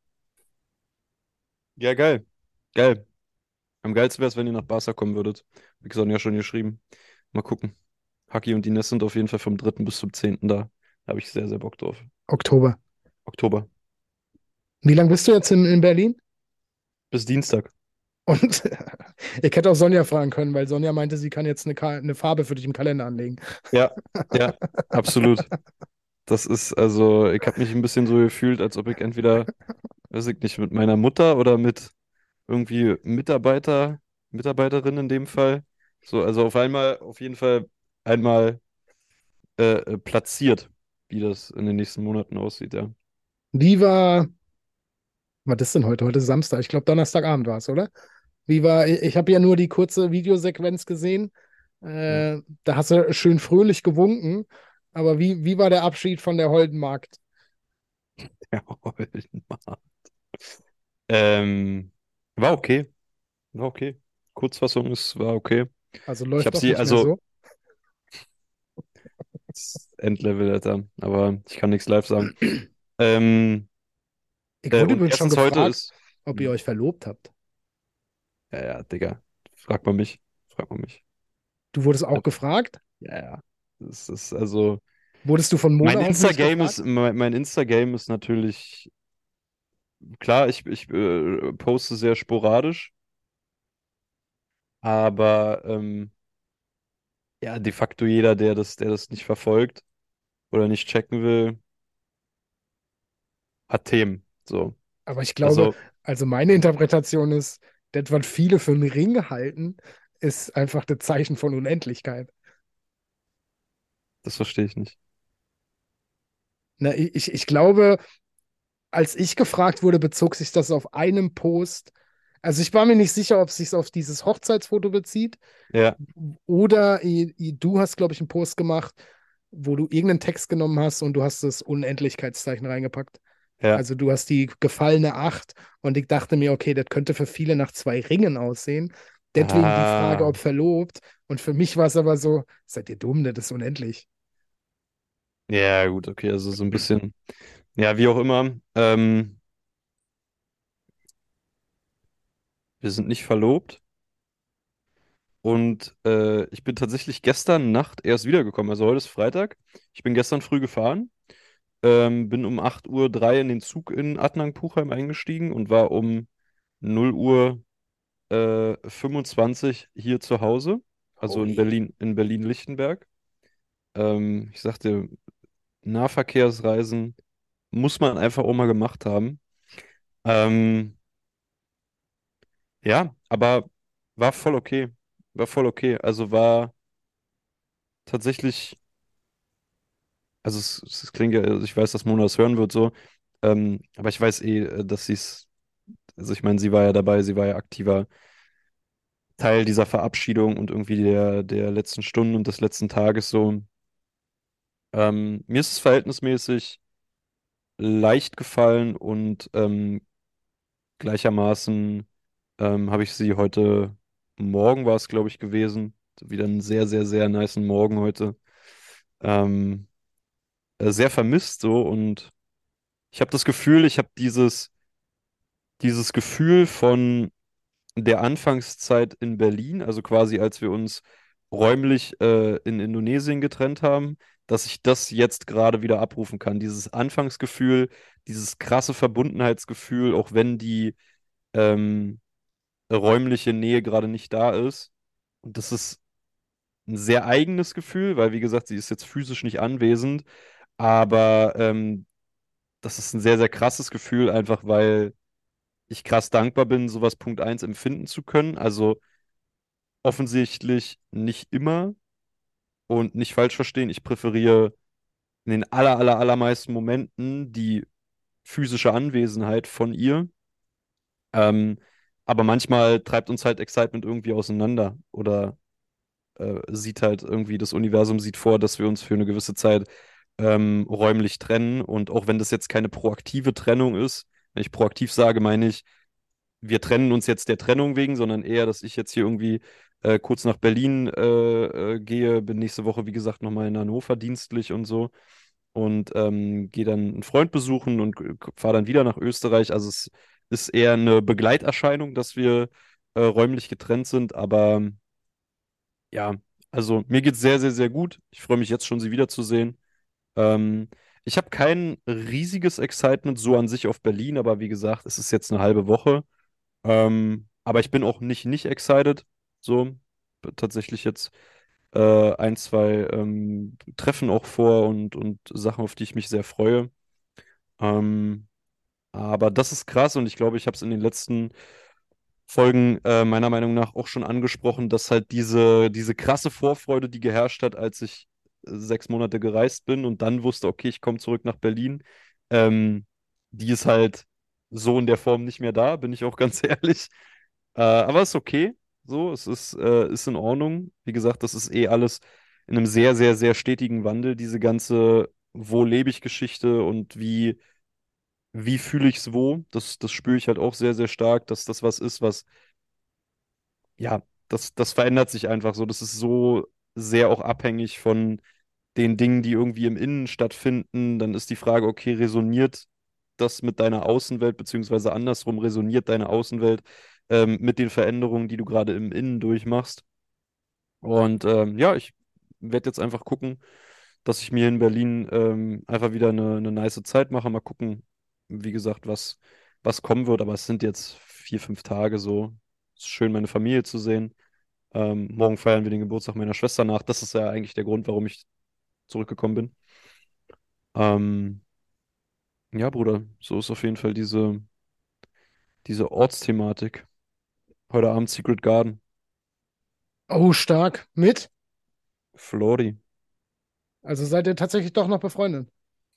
ja, geil. Geil. Am geilsten wäre es, wenn ihr nach Barca kommen würdet. Wie gesagt, ja schon geschrieben. Mal gucken. Haki und Ines sind auf jeden Fall vom 3. bis zum 10. da. Da habe ich sehr, sehr Bock drauf. Oktober. Oktober. Wie lange bist du jetzt in Berlin? Bis Dienstag. Und ich hätte auch Sonja fragen können, weil Sonja meinte, sie kann jetzt eine Farbe für dich im Kalender anlegen. Ja, ja, absolut. Das ist, also, ich habe mich ein bisschen so gefühlt, als ob ich entweder, weiß ich nicht, mit meiner Mutter oder mit irgendwie Mitarbeiterin in dem Fall. So, also auf einmal, auf jeden Fall einmal platziert, wie das in den nächsten Monaten aussieht, ja. Wie war, was ist denn heute? Heute ist Samstag. Ich glaube, Donnerstagabend war es, oder? Ich habe ja nur die kurze Videosequenz gesehen. Ja. Da hast du schön fröhlich gewunken. Aber wie war der Abschied von der Holden Magd? Ja, Holdenmark. Ähm, war okay, war okay. Kurzfassung war okay. Also Ich läuft habe das sie, nicht mehr also so. Endlevel, Alter, aber ich kann nichts live sagen. Ähm, Ich wurde und übrigens schon erstes heute gefragt, ist, ob ihr euch verlobt habt. ja, ja, Digga, frag mal mich, frag mal mich. Du wurdest auch gefragt? Ja, ja. Das ist also, Wurdest du von Mona hoffentlich gefragt? Mein Instagame ist natürlich, klar, ich poste sehr sporadisch, aber ja, de facto jeder, der das nicht verfolgt oder nicht checken will, hat Themen. So. Aber ich glaube, Also, also meine Interpretation ist, das, was viele für einen Ring halten, ist einfach das Zeichen von Unendlichkeit. das verstehe ich nicht. Na, ich glaube, als ich gefragt wurde, bezog sich das auf einen Post. Also ich war mir nicht sicher, ob es sich auf dieses Hochzeitsfoto bezieht Ja, oder du hast, glaube ich, einen Post gemacht, wo du irgendeinen Text genommen hast und du hast das Unendlichkeitszeichen reingepackt. ja. Also du hast die gefallene Acht und ich dachte mir, okay, das könnte für viele nach zwei Ringen aussehen. Deswegen die Frage, Ah, ob verlobt. Und für mich war es aber so, seid ihr dumm, das ist unendlich. ja, gut, okay, also so ein bisschen, ja, wie auch immer. Wir sind nicht verlobt und ich bin tatsächlich gestern Nacht erst wiedergekommen. Also heute ist Freitag. Ich bin gestern früh gefahren, bin um 8:03 Uhr in den Zug in Adnang-Puchheim eingestiegen und war um 0 Uhr 25 hier zu Hause, also Ui. In Berlin-Lichtenberg. Ich sagte, Nahverkehrsreisen muss man einfach auch mal gemacht haben. Ähm, ja, aber war voll okay. War voll okay. Also war tatsächlich, also es klingt ja, also ich weiß, dass Mona das hören wird so, aber ich weiß eh, dass sie es, also ich meine, sie war ja dabei, sie war ja aktiver Teil dieser Verabschiedung und irgendwie der letzten Stunden und des letzten Tages so. Mir ist es verhältnismäßig leicht gefallen und gleichermaßen habe ich sie heute Morgen war es, glaube ich, gewesen. Wieder einen sehr, sehr, sehr nicen Morgen heute. Ähm, sehr vermisst so und ich habe das Gefühl, ich habe dieses Gefühl von der Anfangszeit in Berlin, also quasi als wir uns räumlich in Indonesien getrennt haben, dass ich das jetzt gerade wieder abrufen kann. Dieses Anfangsgefühl, dieses krasse Verbundenheitsgefühl, auch wenn die ähm, räumliche Nähe gerade nicht da ist. Und das ist ein sehr eigenes Gefühl, weil, wie gesagt, sie ist jetzt physisch nicht anwesend, aber das ist ein sehr, sehr krasses Gefühl, einfach weil ich krass dankbar bin, sowas Punkt eins empfinden zu können. Also offensichtlich nicht immer und nicht falsch verstehen. Ich präferiere in den allermeisten Momenten die physische Anwesenheit von ihr. Ähm, aber manchmal treibt uns halt Excitement irgendwie auseinander oder sieht halt irgendwie, das Universum sieht vor, dass wir uns für eine gewisse Zeit räumlich trennen. Und auch wenn das jetzt keine proaktive Trennung ist, wenn ich proaktiv sage, meine ich, wir trennen uns jetzt der Trennung wegen, sondern eher, dass ich jetzt hier irgendwie kurz nach Berlin gehe, bin nächste Woche, wie gesagt, nochmal in Hannover dienstlich und so und gehe dann einen Freund besuchen und fahre dann wieder nach Österreich. Also es ist eher eine Begleiterscheinung, dass wir räumlich getrennt sind, aber ja, also mir geht's sehr, sehr, sehr gut. Ich freue mich jetzt schon, sie wiederzusehen. Ähm, ich habe kein riesiges Excitement so an sich auf Berlin, aber wie gesagt, es ist jetzt eine halbe Woche. Aber ich bin auch nicht excited. So, tatsächlich jetzt ein, zwei Treffen auch vor und Sachen, auf die ich mich sehr freue. Ähm, aber das ist krass und ich glaube, ich habe es in den letzten Folgen meiner Meinung nach auch schon angesprochen, dass halt diese krasse Vorfreude, die geherrscht hat, als ich 6 Monate gereist bin und dann wusste, okay, ich komme zurück nach Berlin, ähm, die ist halt so in der Form nicht mehr da, bin ich auch ganz ehrlich. Aber ist okay. So, ist in Ordnung. Wie gesagt, das ist eh alles in einem sehr, sehr, sehr stetigen Wandel, diese ganze Wo lebe ich Geschichte und wie fühle ich es wo? Das spüre ich halt auch sehr, sehr stark, dass das was ist, was, ja, das verändert sich einfach so. Das ist so sehr auch abhängig von den Dingen, die irgendwie im Innen stattfinden. Dann ist die Frage, okay, resoniert das mit deiner Außenwelt, beziehungsweise andersrum, resoniert deine Außenwelt mit den Veränderungen, die du gerade im Innen durchmachst? Und ja, ich werde jetzt einfach gucken, dass ich mir in Berlin einfach wieder eine nice Zeit mache. Mal gucken, wie gesagt, was kommen wird. Aber es sind jetzt 4, 5 Tage so. Es ist schön, meine Familie zu sehen. Morgen feiern wir den Geburtstag meiner Schwester nach. Das ist ja eigentlich der Grund, warum ich zurückgekommen bin. Ähm, ja, Bruder, so ist auf jeden Fall diese Ortsthematik. Heute Abend Secret Garden, Oh, stark. Mit? Flori. Also seid ihr tatsächlich doch noch befreundet?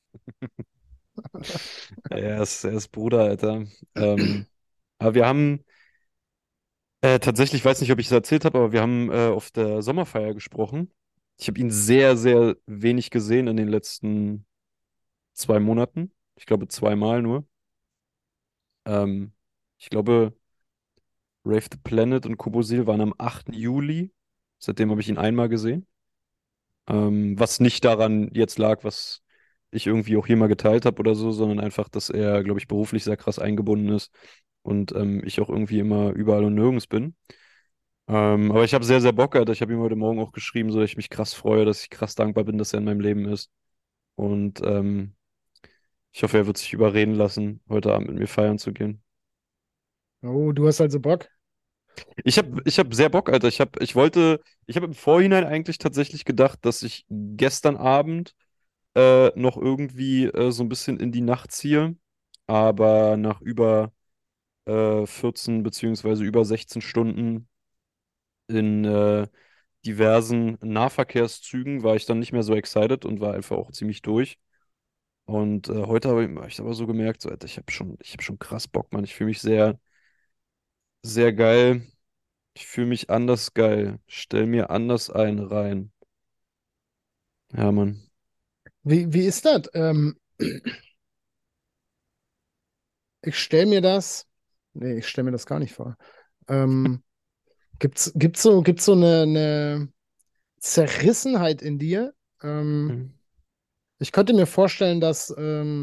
Er ist Bruder, Alter. Aber wir haben tatsächlich, ich weiß nicht, ob ich es erzählt habe, aber wir haben auf der Sommerfeier gesprochen. Ich habe ihn sehr, sehr wenig gesehen in den letzten 2 Monaten. Ich glaube, zweimal nur. Ähm, ich glaube, Rave the Planet und Kobosil waren am 8. Juli. Seitdem habe ich ihn einmal gesehen. Was nicht daran jetzt lag, was ich irgendwie auch hier mal geteilt habe oder so, sondern einfach, dass er, glaube ich, beruflich sehr krass eingebunden ist und ich auch irgendwie immer überall und nirgends bin. Aber ich habe sehr, sehr Bock, Alter. Ich habe ihm heute Morgen auch geschrieben, so dass ich mich krass freue, dass ich krass dankbar bin, dass er in meinem Leben ist. Und ich hoffe, er wird sich überreden lassen, heute Abend mit mir feiern zu gehen. Oh, du hast also Bock? Ich hab sehr Bock, Alter. Ich habe im Vorhinein eigentlich tatsächlich gedacht, dass ich gestern Abend noch irgendwie so ein bisschen in die Nacht ziehe. Aber nach über 14 beziehungsweise über 16 Stunden in diversen Nahverkehrszügen war ich dann nicht mehr so excited und war einfach auch ziemlich durch. Und heute hab ich aber so gemerkt, so, Alter, ich hab schon krass Bock, Mann. Ich fühle mich sehr, sehr geil. Ich fühle mich anders geil. Stell mir anders ein rein. Ja, Mann. Wie ist das? Ich stelle mir das. Nee, ich stelle mir das gar nicht vor. Ähm, gibt's so eine Zerrissenheit in dir? Mhm. Ich könnte mir vorstellen, dass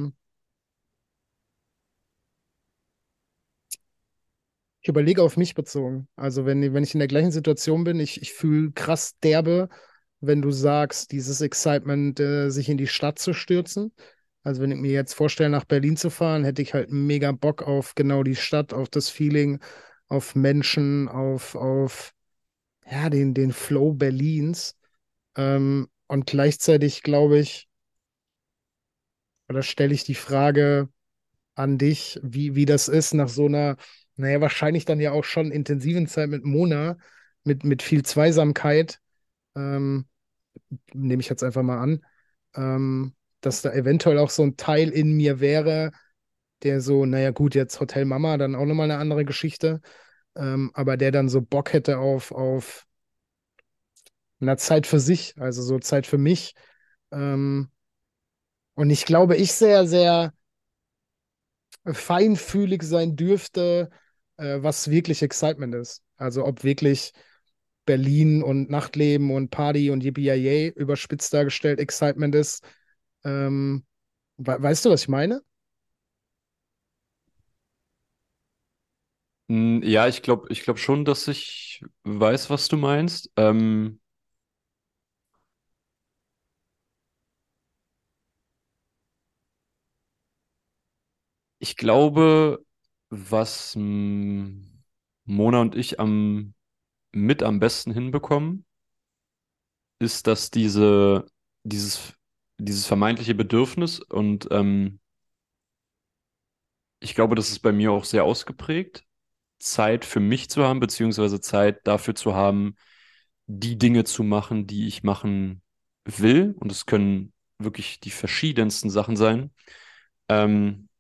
ich überlege auf mich bezogen. Also wenn ich in der gleichen Situation bin, ich fühle krass derbe, wenn du sagst, dieses Excitement, sich in die Stadt zu stürzen. Also wenn ich mir jetzt vorstelle, nach Berlin zu fahren, hätte ich halt mega Bock auf genau die Stadt, auf das Feeling, auf Menschen, auf ja, den Flow Berlins. Und gleichzeitig glaube ich, oder stelle ich die Frage an dich, wie das ist nach so einer, naja, wahrscheinlich dann ja auch schon intensiven Zeit mit Mona, mit viel Zweisamkeit, ähm, nehme ich jetzt einfach mal an, dass da eventuell auch so ein Teil in mir wäre, der so, naja, gut, jetzt Hotel Mama, dann auch nochmal eine andere Geschichte, aber der dann so Bock hätte auf eine Zeit für sich, also so Zeit für mich. Ähm, und ich glaube, ich sehr feinfühlig sein dürfte, was wirklich Excitement ist. Also ob wirklich Berlin und Nachtleben und Party und Yippie überspitzt dargestellt Excitement ist. Weißt du, was ich meine? Ja, ich glaube schon, dass ich weiß, was du meinst. Ich glaube, was Mona und ich mit am besten hinbekommen, ist, dass dieses, dieses vermeintliche Bedürfnis und ich glaube, das ist bei mir auch sehr ausgeprägt, Zeit für mich zu haben, beziehungsweise Zeit dafür zu haben, die Dinge zu machen, die ich machen will. Und es können wirklich die verschiedensten Sachen sein. Ähm,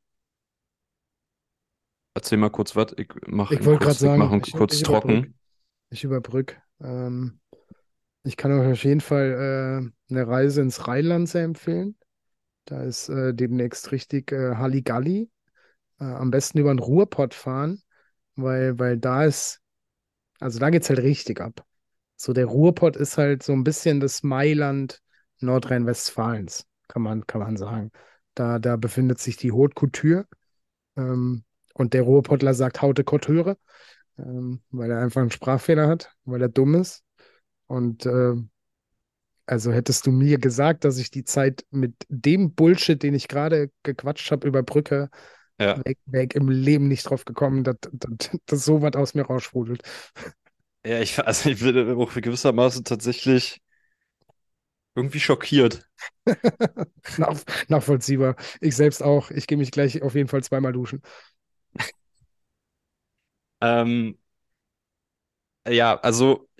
erzähl mal kurz was. Ich wollte gerade Ich mache sagen, ihn ich kurz überbrück. trocken. Ich überbrück. Ich kann euch auf jeden Fall eine Reise ins Rheinland sehr empfehlen. Da ist demnächst richtig Halligalli. Am besten über den Ruhrpott fahren, weil da ist, also da geht's halt richtig ab. So der Ruhrpott ist halt so ein bisschen das Mailand Nordrhein-Westfalens, kann man sagen. Da befindet sich die Haute Couture, ähm, und der Ruhrpottler sagt Haute Couture, weil er einfach einen Sprachfehler hat, weil er dumm ist. Und also hättest du mir gesagt, dass ich die Zeit mit dem Bullshit, den ich gerade gequatscht habe, überbrücke, Ja. wäre ich im Leben nicht drauf gekommen, dass so was aus mir raussprudelt. Ja, also ich bin auch gewissermaßen tatsächlich irgendwie schockiert. Nachvollziehbar. Ich selbst auch. Ich gehe mich gleich auf jeden Fall zweimal duschen. Ähm, ja, also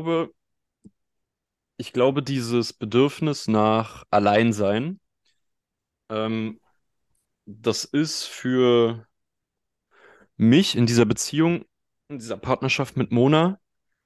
ich glaube, dieses Bedürfnis nach Alleinsein, ähm, das ist für mich in dieser Beziehung, in dieser Partnerschaft mit Mona,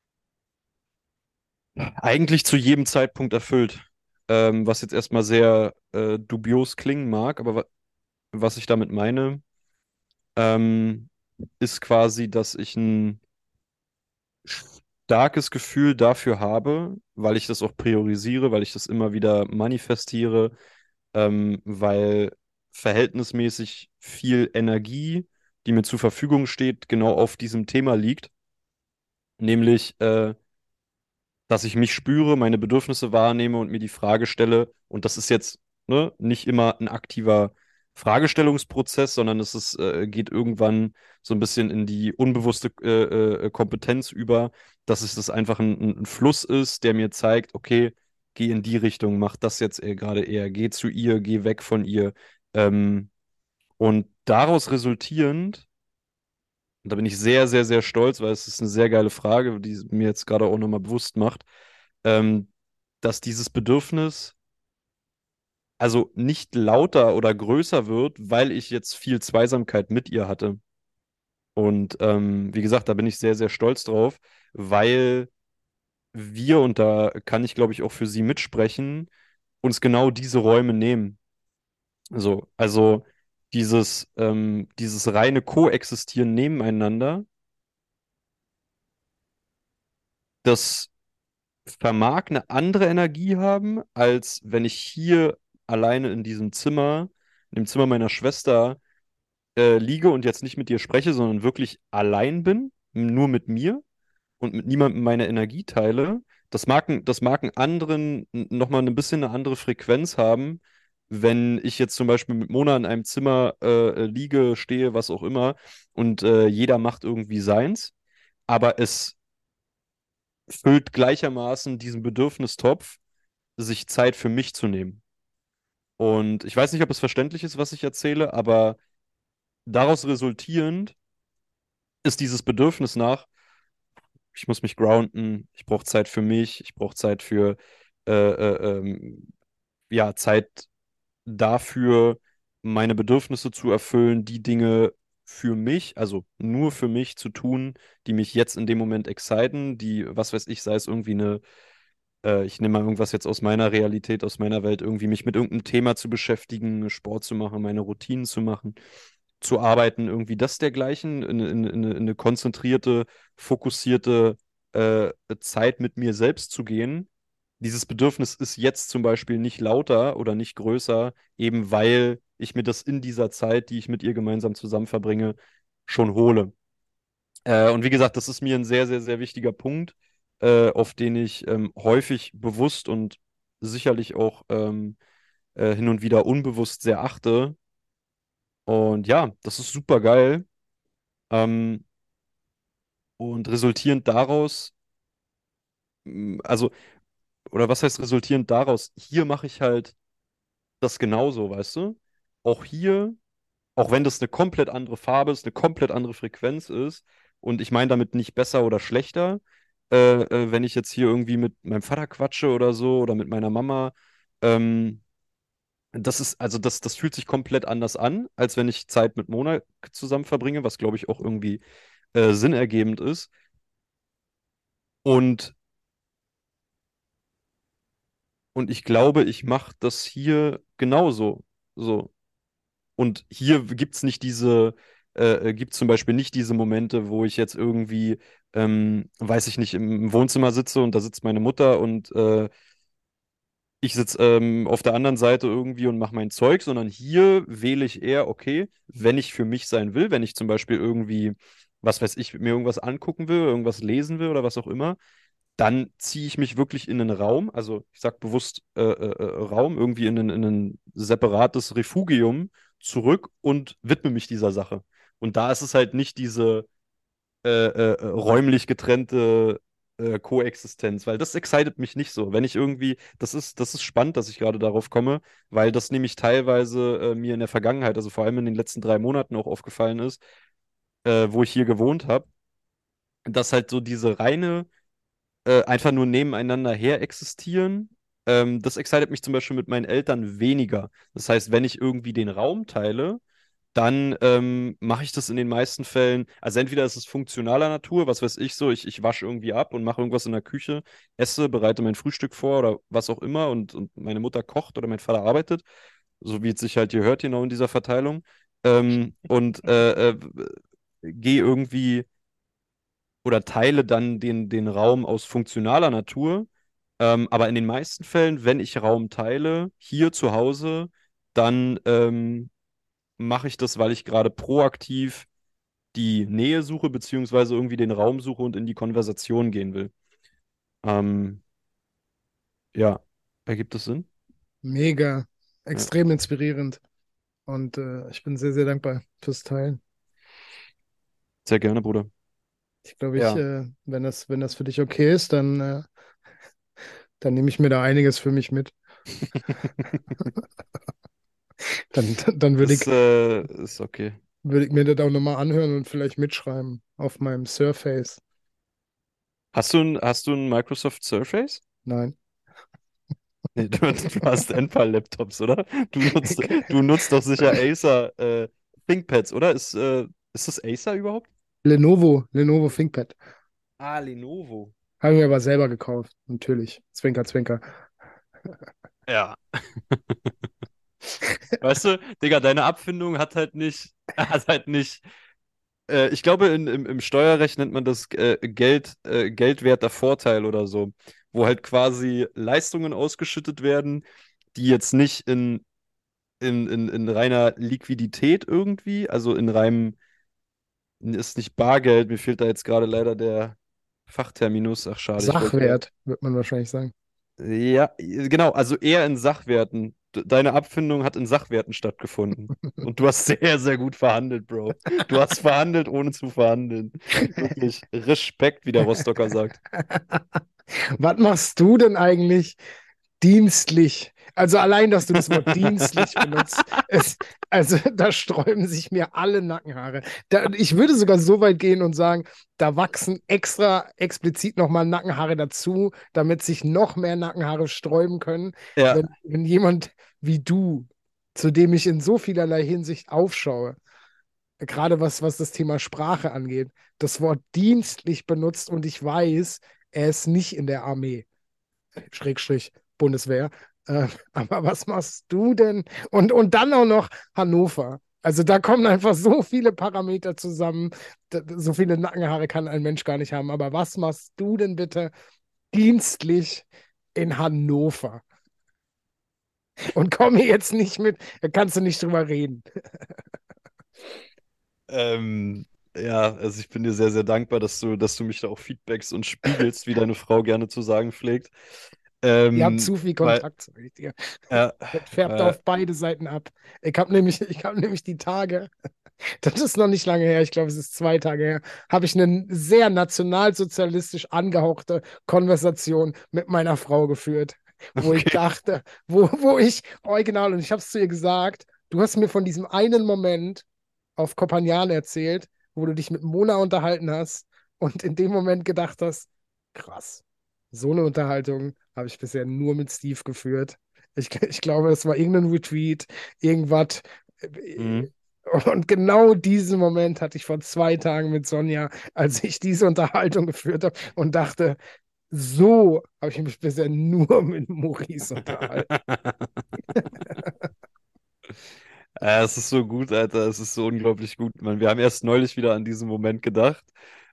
eigentlich zu jedem Zeitpunkt erfüllt. Was jetzt erstmal sehr dubios klingen mag, aber was ich damit meine, ähm, ist quasi, dass ich ein starkes Gefühl dafür habe, weil ich das auch priorisiere, weil ich das immer wieder manifestiere, weil verhältnismäßig viel Energie, die mir zur Verfügung steht, genau auf diesem Thema liegt, nämlich dass ich mich spüre, meine Bedürfnisse wahrnehme und mir die Frage stelle. Und das ist jetzt, ne, nicht immer ein aktiver Fragestellungsprozess, sondern geht irgendwann so ein bisschen in die unbewusste Kompetenz über, dass es das einfach ein Fluss ist, der mir zeigt, okay, geh in die Richtung, mach das jetzt gerade eher, geh zu ihr, geh weg von ihr. Ähm, und daraus resultierend, und da bin ich sehr, sehr, sehr stolz, weil es ist eine sehr geile Frage, die mir jetzt gerade auch nochmal bewusst macht, ähm, dass dieses Bedürfnis also nicht lauter oder größer wird, weil ich jetzt viel Zweisamkeit mit ihr hatte. Und wie gesagt, da bin ich sehr, sehr stolz drauf, weil wir, und da kann ich, glaube ich, auch für sie mitsprechen, uns genau diese Räume nehmen. So, also dieses reine Koexistieren nebeneinander, das vermag eine andere Energie haben, als wenn ich hier alleine in diesem Zimmer, in dem Zimmer meiner Schwester, liege und jetzt nicht mit dir spreche, sondern wirklich allein bin, nur mit mir und mit niemandem meine Energie teile. Das mag einen anderen, nochmal ein bisschen eine andere Frequenz haben, wenn ich jetzt zum Beispiel mit Mona in einem Zimmer liege, stehe, was auch immer, und jeder macht irgendwie seins. Aber es füllt gleichermaßen diesen Bedürfnistopf, sich Zeit für mich zu nehmen. Und ich weiß nicht, ob es verständlich ist, was ich erzähle, aber daraus resultierend ist dieses Bedürfnis nach, ich muss mich grounden, ich brauche Zeit für mich, ich brauche Zeit für, ja, Zeit dafür, meine Bedürfnisse zu erfüllen, die Dinge für mich, also nur für mich zu tun, die mich jetzt in dem Moment exciten, die, was weiß ich, sei es irgendwie ich nehme mal irgendwas jetzt aus meiner Realität, aus meiner Welt, irgendwie mich mit irgendeinem Thema zu beschäftigen, Sport zu machen, meine Routinen zu machen, zu arbeiten, irgendwie das dergleichen, in eine konzentrierte, fokussierte Zeit mit mir selbst zu gehen. Dieses Bedürfnis ist jetzt zum Beispiel nicht lauter oder nicht größer, eben weil ich mir das in dieser Zeit, die ich mit ihr gemeinsam zusammen verbringe, schon hole. Und wie gesagt, das ist mir ein sehr, sehr, sehr wichtiger Punkt, auf den ich häufig bewusst und sicherlich auch hin und wieder unbewusst sehr achte. Und ja, das ist super geil. Ähm, und resultierend daraus, also, oder was heißt resultierend daraus? Hier mache ich halt das genauso, weißt du? Auch hier, auch wenn das eine komplett andere Farbe ist, eine komplett andere Frequenz ist, und ich meine damit nicht besser oder schlechter, wenn ich jetzt hier irgendwie mit meinem Vater quatsche oder so oder mit meiner Mama, ähm, also das fühlt sich komplett anders an, als wenn ich Zeit mit Mona zusammen verbringe, was glaube ich auch irgendwie sinnergebend ist. Und, und ich glaube, ich mache das hier genauso. So. Und hier gibt es nicht gibt es zum Beispiel nicht diese Momente, wo ich jetzt irgendwie, weiß ich nicht, im Wohnzimmer sitze und da sitzt meine Mutter und ich sitze auf der anderen Seite irgendwie und mache mein Zeug, sondern hier wähle ich eher, okay, wenn ich für mich sein will, wenn ich zum Beispiel irgendwie, was weiß ich, mir irgendwas angucken will, irgendwas lesen will oder was auch immer, dann ziehe ich mich wirklich in einen Raum, also ich sage bewusst Raum, irgendwie in ein separates Refugium zurück und widme mich dieser Sache. Und da ist es halt nicht diese räumlich getrennte Koexistenz, weil das excited mich nicht so. Wenn ich irgendwie, das ist spannend, dass ich gerade darauf komme, weil das nämlich teilweise mir in der Vergangenheit, also vor allem in den letzten 3 Monaten auch aufgefallen ist, wo ich hier gewohnt habe, dass halt so diese reine einfach nur nebeneinander her existieren. Das excited mich zum Beispiel mit meinen Eltern weniger. Das heißt, wenn ich irgendwie den Raum teile, dann mache ich das in den meisten Fällen. Also entweder ist es funktionaler Natur, was weiß ich so, ich wasche irgendwie ab und mache irgendwas in der Küche, esse, bereite mein Frühstück vor oder was auch immer und meine Mutter kocht oder mein Vater arbeitet, so wie es sich halt hier hört, genau in dieser Verteilung. Und gehe irgendwie oder teile dann den Raum aus funktionaler Natur. Aber in den meisten Fällen, wenn ich Raum teile, hier zu Hause, dann mache ich das, weil ich gerade proaktiv die Nähe suche, beziehungsweise irgendwie den Raum suche und in die Konversation gehen will. Ähm, ja, ergibt das Sinn? Mega, Ja, extrem inspirierend. Und ich bin sehr, sehr dankbar fürs Teilen. sehr gerne, Bruder. Ich glaube, Ja, wenn das für dich okay ist, dann nehme ich mir da einiges für mich mit. Dann ist okay. würde ich mir das auch nochmal anhören und vielleicht mitschreiben auf meinem Surface. Hast du ein Microsoft Surface? Nein. Nee, du hast ein paar Laptops, oder? Du nutzt doch sicher Acer ThinkPads, oder? Ist das Acer überhaupt? Lenovo ThinkPad. Ah, Lenovo. Habe ich mir aber selber gekauft, natürlich. Zwinker, zwinker. Ja. Weißt du, Digga, deine Abfindung hat halt nicht, ich glaube, im Steuerrecht nennt man das geldwerter Vorteil oder so, wo halt quasi Leistungen ausgeschüttet werden, die jetzt nicht in reiner Liquidität irgendwie, also in reinem, ist nicht Bargeld, mir fehlt da jetzt gerade leider der Fachterminus, ach schade, ich wollte gerade. Sachwert, wird man wahrscheinlich sagen. Ja, genau, also eher in Sachwerten. Deine Abfindung hat in Sachwerten stattgefunden. Und du hast sehr, sehr gut verhandelt, Bro. Du hast verhandelt, ohne zu verhandeln. Wirklich Respekt, wie der Rostocker sagt. Was machst du denn eigentlich dienstlich? Also allein, dass du das Wort dienstlich benutzt, also da sträuben sich mir alle Nackenhaare. Ich würde sogar so weit gehen und sagen, da wachsen extra explizit nochmal Nackenhaare dazu, damit sich noch mehr Nackenhaare sträuben können, Ja, wenn jemand wie du, zu dem ich in so vielerlei Hinsicht aufschaue, gerade was das Thema Sprache angeht, das Wort dienstlich benutzt und ich weiß, er ist nicht in der Armee, Schrägstrich Bundeswehr. Aber was machst du denn? Und dann auch noch Hannover. Also da kommen einfach so viele Parameter zusammen. So viele Nackenhaare kann ein Mensch gar nicht haben. Aber was machst du denn bitte dienstlich in Hannover? Und komm hier jetzt nicht mit, da kannst du nicht drüber reden. ja, also ich bin dir sehr, sehr dankbar, dass du mich da auch feedbackst und spiegelst, wie deine Frau gerne zu sagen pflegt. Ihr habt zu viel Weil, Kontakt, sag ich dir. äh, Das färbt äh, auf beide Seiten ab. Ich hab nämlich die Tage, das ist noch nicht lange her, ich glaube, es ist 2 Tage her, habe ich eine sehr nationalsozialistisch angehauchte Konversation mit meiner Frau geführt, wo ich okay. dachte, wo ich original, und ich habe es zu ihr gesagt, du hast mir von diesem einen Moment auf Kopanjan erzählt, wo du dich mit Mona unterhalten hast und in dem Moment gedacht hast, krass, so eine Unterhaltung habe ich bisher nur mit Steve geführt. Ich glaube, das war irgendein Retreat, irgendwas. Mhm. Und genau diesen Moment hatte ich vor 2 Tagen mit Sonja, als ich diese Unterhaltung geführt habe und dachte, so habe ich mich bisher nur mit Maurice unterhalten. Es ist so gut, Alter. Es ist so unglaublich gut, Mann. Wir haben erst neulich wieder an diesen Moment gedacht,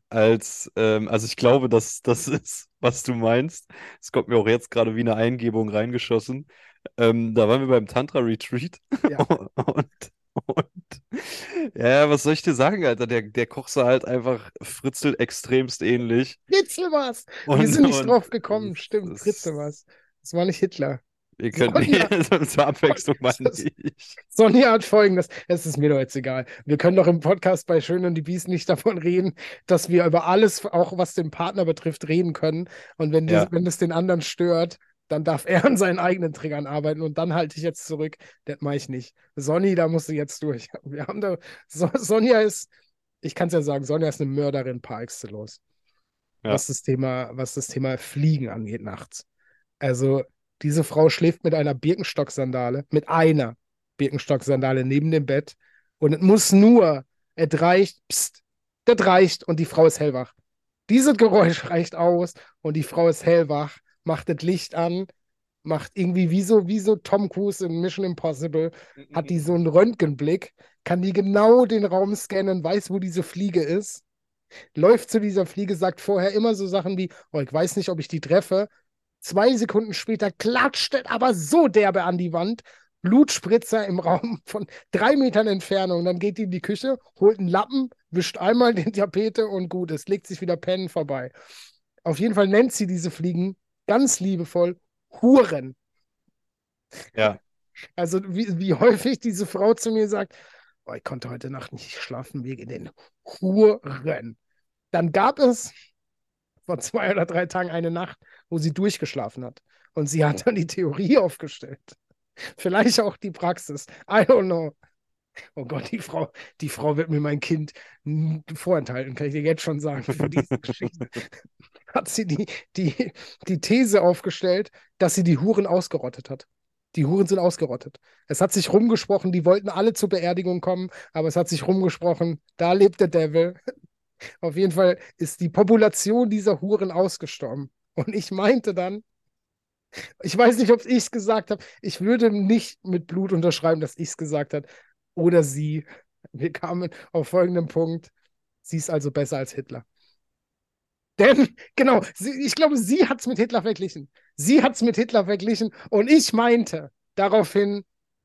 also ich glaube, dass das ist, was du meinst. Es kommt mir auch jetzt gerade wie eine Eingebung reingeschossen. Da waren wir beim Tantra-Retreat Ja. und, und ja, was soll ich dir sagen, Alter? Der Koch sah halt einfach Fritzl extremst ähnlich. Fritzl war's. Wir Und, sind nicht und drauf gekommen. Stimmt, Fritzl es, war's. Das war nicht Hitler. wir können, Sonja, zur Abwechslung mal nicht. Sonja hat Folgendes. Es ist mir doch jetzt egal. Wir können doch im Podcast bei Schön und die Biest nicht davon reden, dass wir über alles, auch was den Partner betrifft, reden können. Und Ja, wenn das den anderen stört, dann darf er an seinen eigenen Triggern arbeiten. Und dann halte ich jetzt zurück. Das mache ich nicht. Sonny, da musst du jetzt durch. Wir haben da. Sonja ist, ich kann es ja sagen, Sonja ist eine Mörderin par excellence, ja. was das Thema Fliegen angeht nachts. Also, diese Frau schläft mit einer Birkenstock-Sandale, mit einer Birkenstock-Sandale neben dem Bett. Und es muss nur, es reicht, pst, das reicht und die Frau ist hellwach. Dieses Geräusch reicht aus und die Frau ist hellwach, macht das Licht an, macht irgendwie wie so Tom Cruise in Mission Impossible, hat die so einen Röntgenblick, kann die genau den Raum scannen, weiß, wo diese Fliege ist, läuft zu dieser Fliege, sagt vorher immer so Sachen wie, oh, ich weiß nicht, ob ich die treffe. 2 Sekunden später klatscht es aber so derbe an die Wand. Blutspritzer im Raum von 3 Metern Entfernung. Dann geht die in die Küche, holt einen Lappen, wischt einmal den Tapete und gut ist, legt sich wieder pennen vorbei. Auf jeden Fall nennt sie diese Fliegen ganz liebevoll Huren. Ja, Also wie häufig diese Frau zu mir sagt, oh, ich konnte heute Nacht nicht schlafen wegen den Huren. Dann gab es vor 2 oder 3 Tagen eine Nacht, wo sie durchgeschlafen hat. Und sie hat dann die Theorie aufgestellt. Vielleicht auch die Praxis. I don't know. Oh Gott, die Frau wird mir mein Kind vorenthalten, kann ich dir jetzt schon sagen. Für diese Geschichte hat sie die These aufgestellt, dass sie die Huren ausgerottet hat. Die Huren sind ausgerottet. Es hat sich rumgesprochen, die wollten alle zur Beerdigung kommen, aber es hat sich rumgesprochen, da lebt der Devil. Auf jeden Fall ist die Population dieser Huren ausgestorben. Und ich meinte dann, ich weiß nicht, ob ich es gesagt habe, ich würde nicht mit Blut unterschreiben, dass ich es gesagt habe oder sie. Wir kamen auf folgenden Punkt. Sie ist also besser als Hitler. Denn, genau, ich glaube, sie hat es mit Hitler verglichen. Sie hat es mit Hitler verglichen und ich meinte daraufhin,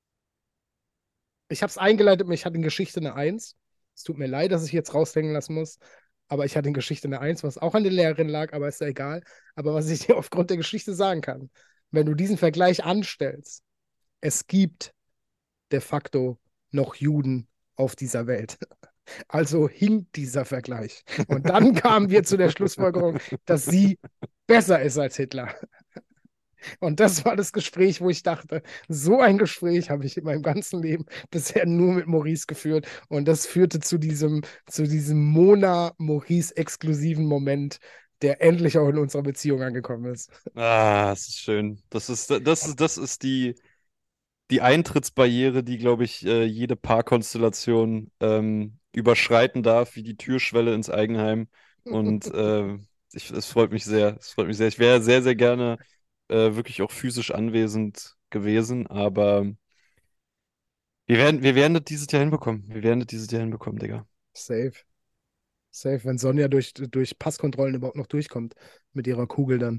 ich habe es eingeleitet, ich hatte in Geschichte eine Eins. Es tut mir leid, dass ich jetzt raushängen lassen muss, aber ich hatte in Geschichte eine Eins, was auch an der Lehrerin lag, aber ist ja egal. Aber was ich dir aufgrund der Geschichte sagen kann, wenn du diesen Vergleich anstellst, es gibt de facto noch Juden auf dieser Welt. Also hinkt dieser Vergleich. Und dann kamen wir zu der Schlussfolgerung, dass sie besser ist als Hitler. Und das war das Gespräch, wo ich dachte, so ein Gespräch habe ich in meinem ganzen Leben bisher nur mit Maurice geführt. Und das führte zu diesem Mona-Maurice-exklusiven Moment, der endlich auch in unserer Beziehung angekommen ist. Ah, es ist schön. Das ist die Eintrittsbarriere, die, glaube ich, jede Paarkonstellation überschreiten darf, wie die Türschwelle ins Eigenheim. Und es freut mich sehr. Es freut mich sehr. Ich wäre sehr, sehr gerne wirklich auch physisch anwesend gewesen, aber wir werden das dieses Jahr hinbekommen. Wir werden das dieses Jahr hinbekommen, Digga. Safe. Safe, wenn Sonja durch Passkontrollen überhaupt noch durchkommt mit ihrer Kugel dann.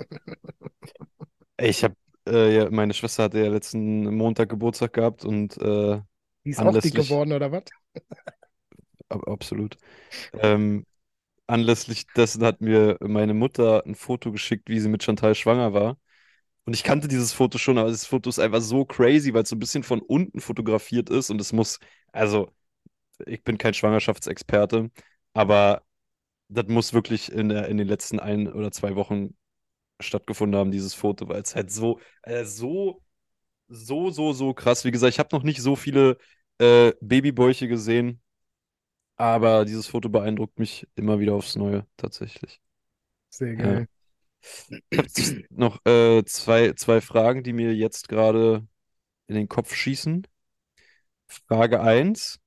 Ey, ja, meine Schwester hatte ja letzten Montag Geburtstag gehabt und Die ist auch dick anlässlich, geworden, oder was? absolut, ähm, anlässlich dessen hat mir meine Mutter ein Foto geschickt, wie sie mit Chantal schwanger war. Und ich kannte dieses Foto schon, aber dieses Foto ist einfach so crazy, weil es so ein bisschen von unten fotografiert ist und es muss, also ich bin kein Schwangerschaftsexperte, aber das muss wirklich in den letzten 1 oder 2 Wochen stattgefunden haben, dieses Foto, weil es halt so krass. Wie gesagt, ich habe noch nicht so viele Babybäuche gesehen, aber dieses Foto beeindruckt mich immer wieder aufs Neue, tatsächlich. Sehr Ja. geil. Ich habe noch zwei Fragen, die mir jetzt gerade in den Kopf schießen. Frage eins: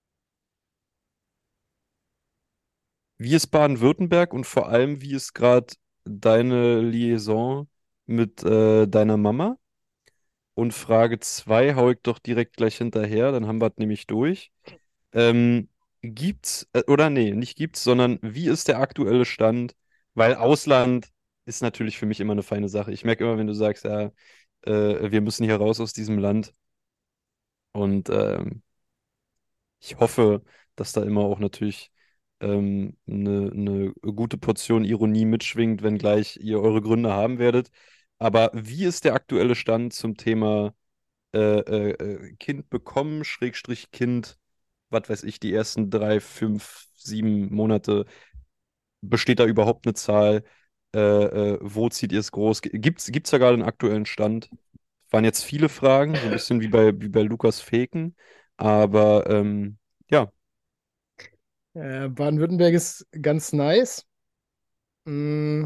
Wie ist Baden-Württemberg und vor allem, wie ist gerade deine Liaison mit deiner Mama? Und Frage 2 hau ich doch direkt gleich hinterher, dann haben wir es nämlich durch. Ähm, oder nee, nicht gibt's, sondern wie ist der aktuelle Stand? Weil Ausland ist natürlich für mich immer eine feine Sache. Ich merke immer, wenn du sagst, ja, wir müssen hier raus aus diesem Land. Und ich hoffe, dass da immer auch natürlich eine gute Portion Ironie mitschwingt, wenngleich ihr eure Gründe haben werdet. Aber wie ist der aktuelle Stand zum Thema Kind bekommen, Schrägstrich Kind, was weiß ich, die ersten 3, 5, 7 Monate? Besteht da überhaupt eine Zahl? Wo zieht ihr es groß? Gibt's da gerade einen aktuellen Stand? Waren jetzt viele Fragen, so ein bisschen wie bei Lukas Feken. Aber ja, Baden-Württemberg ist ganz nice. Mm,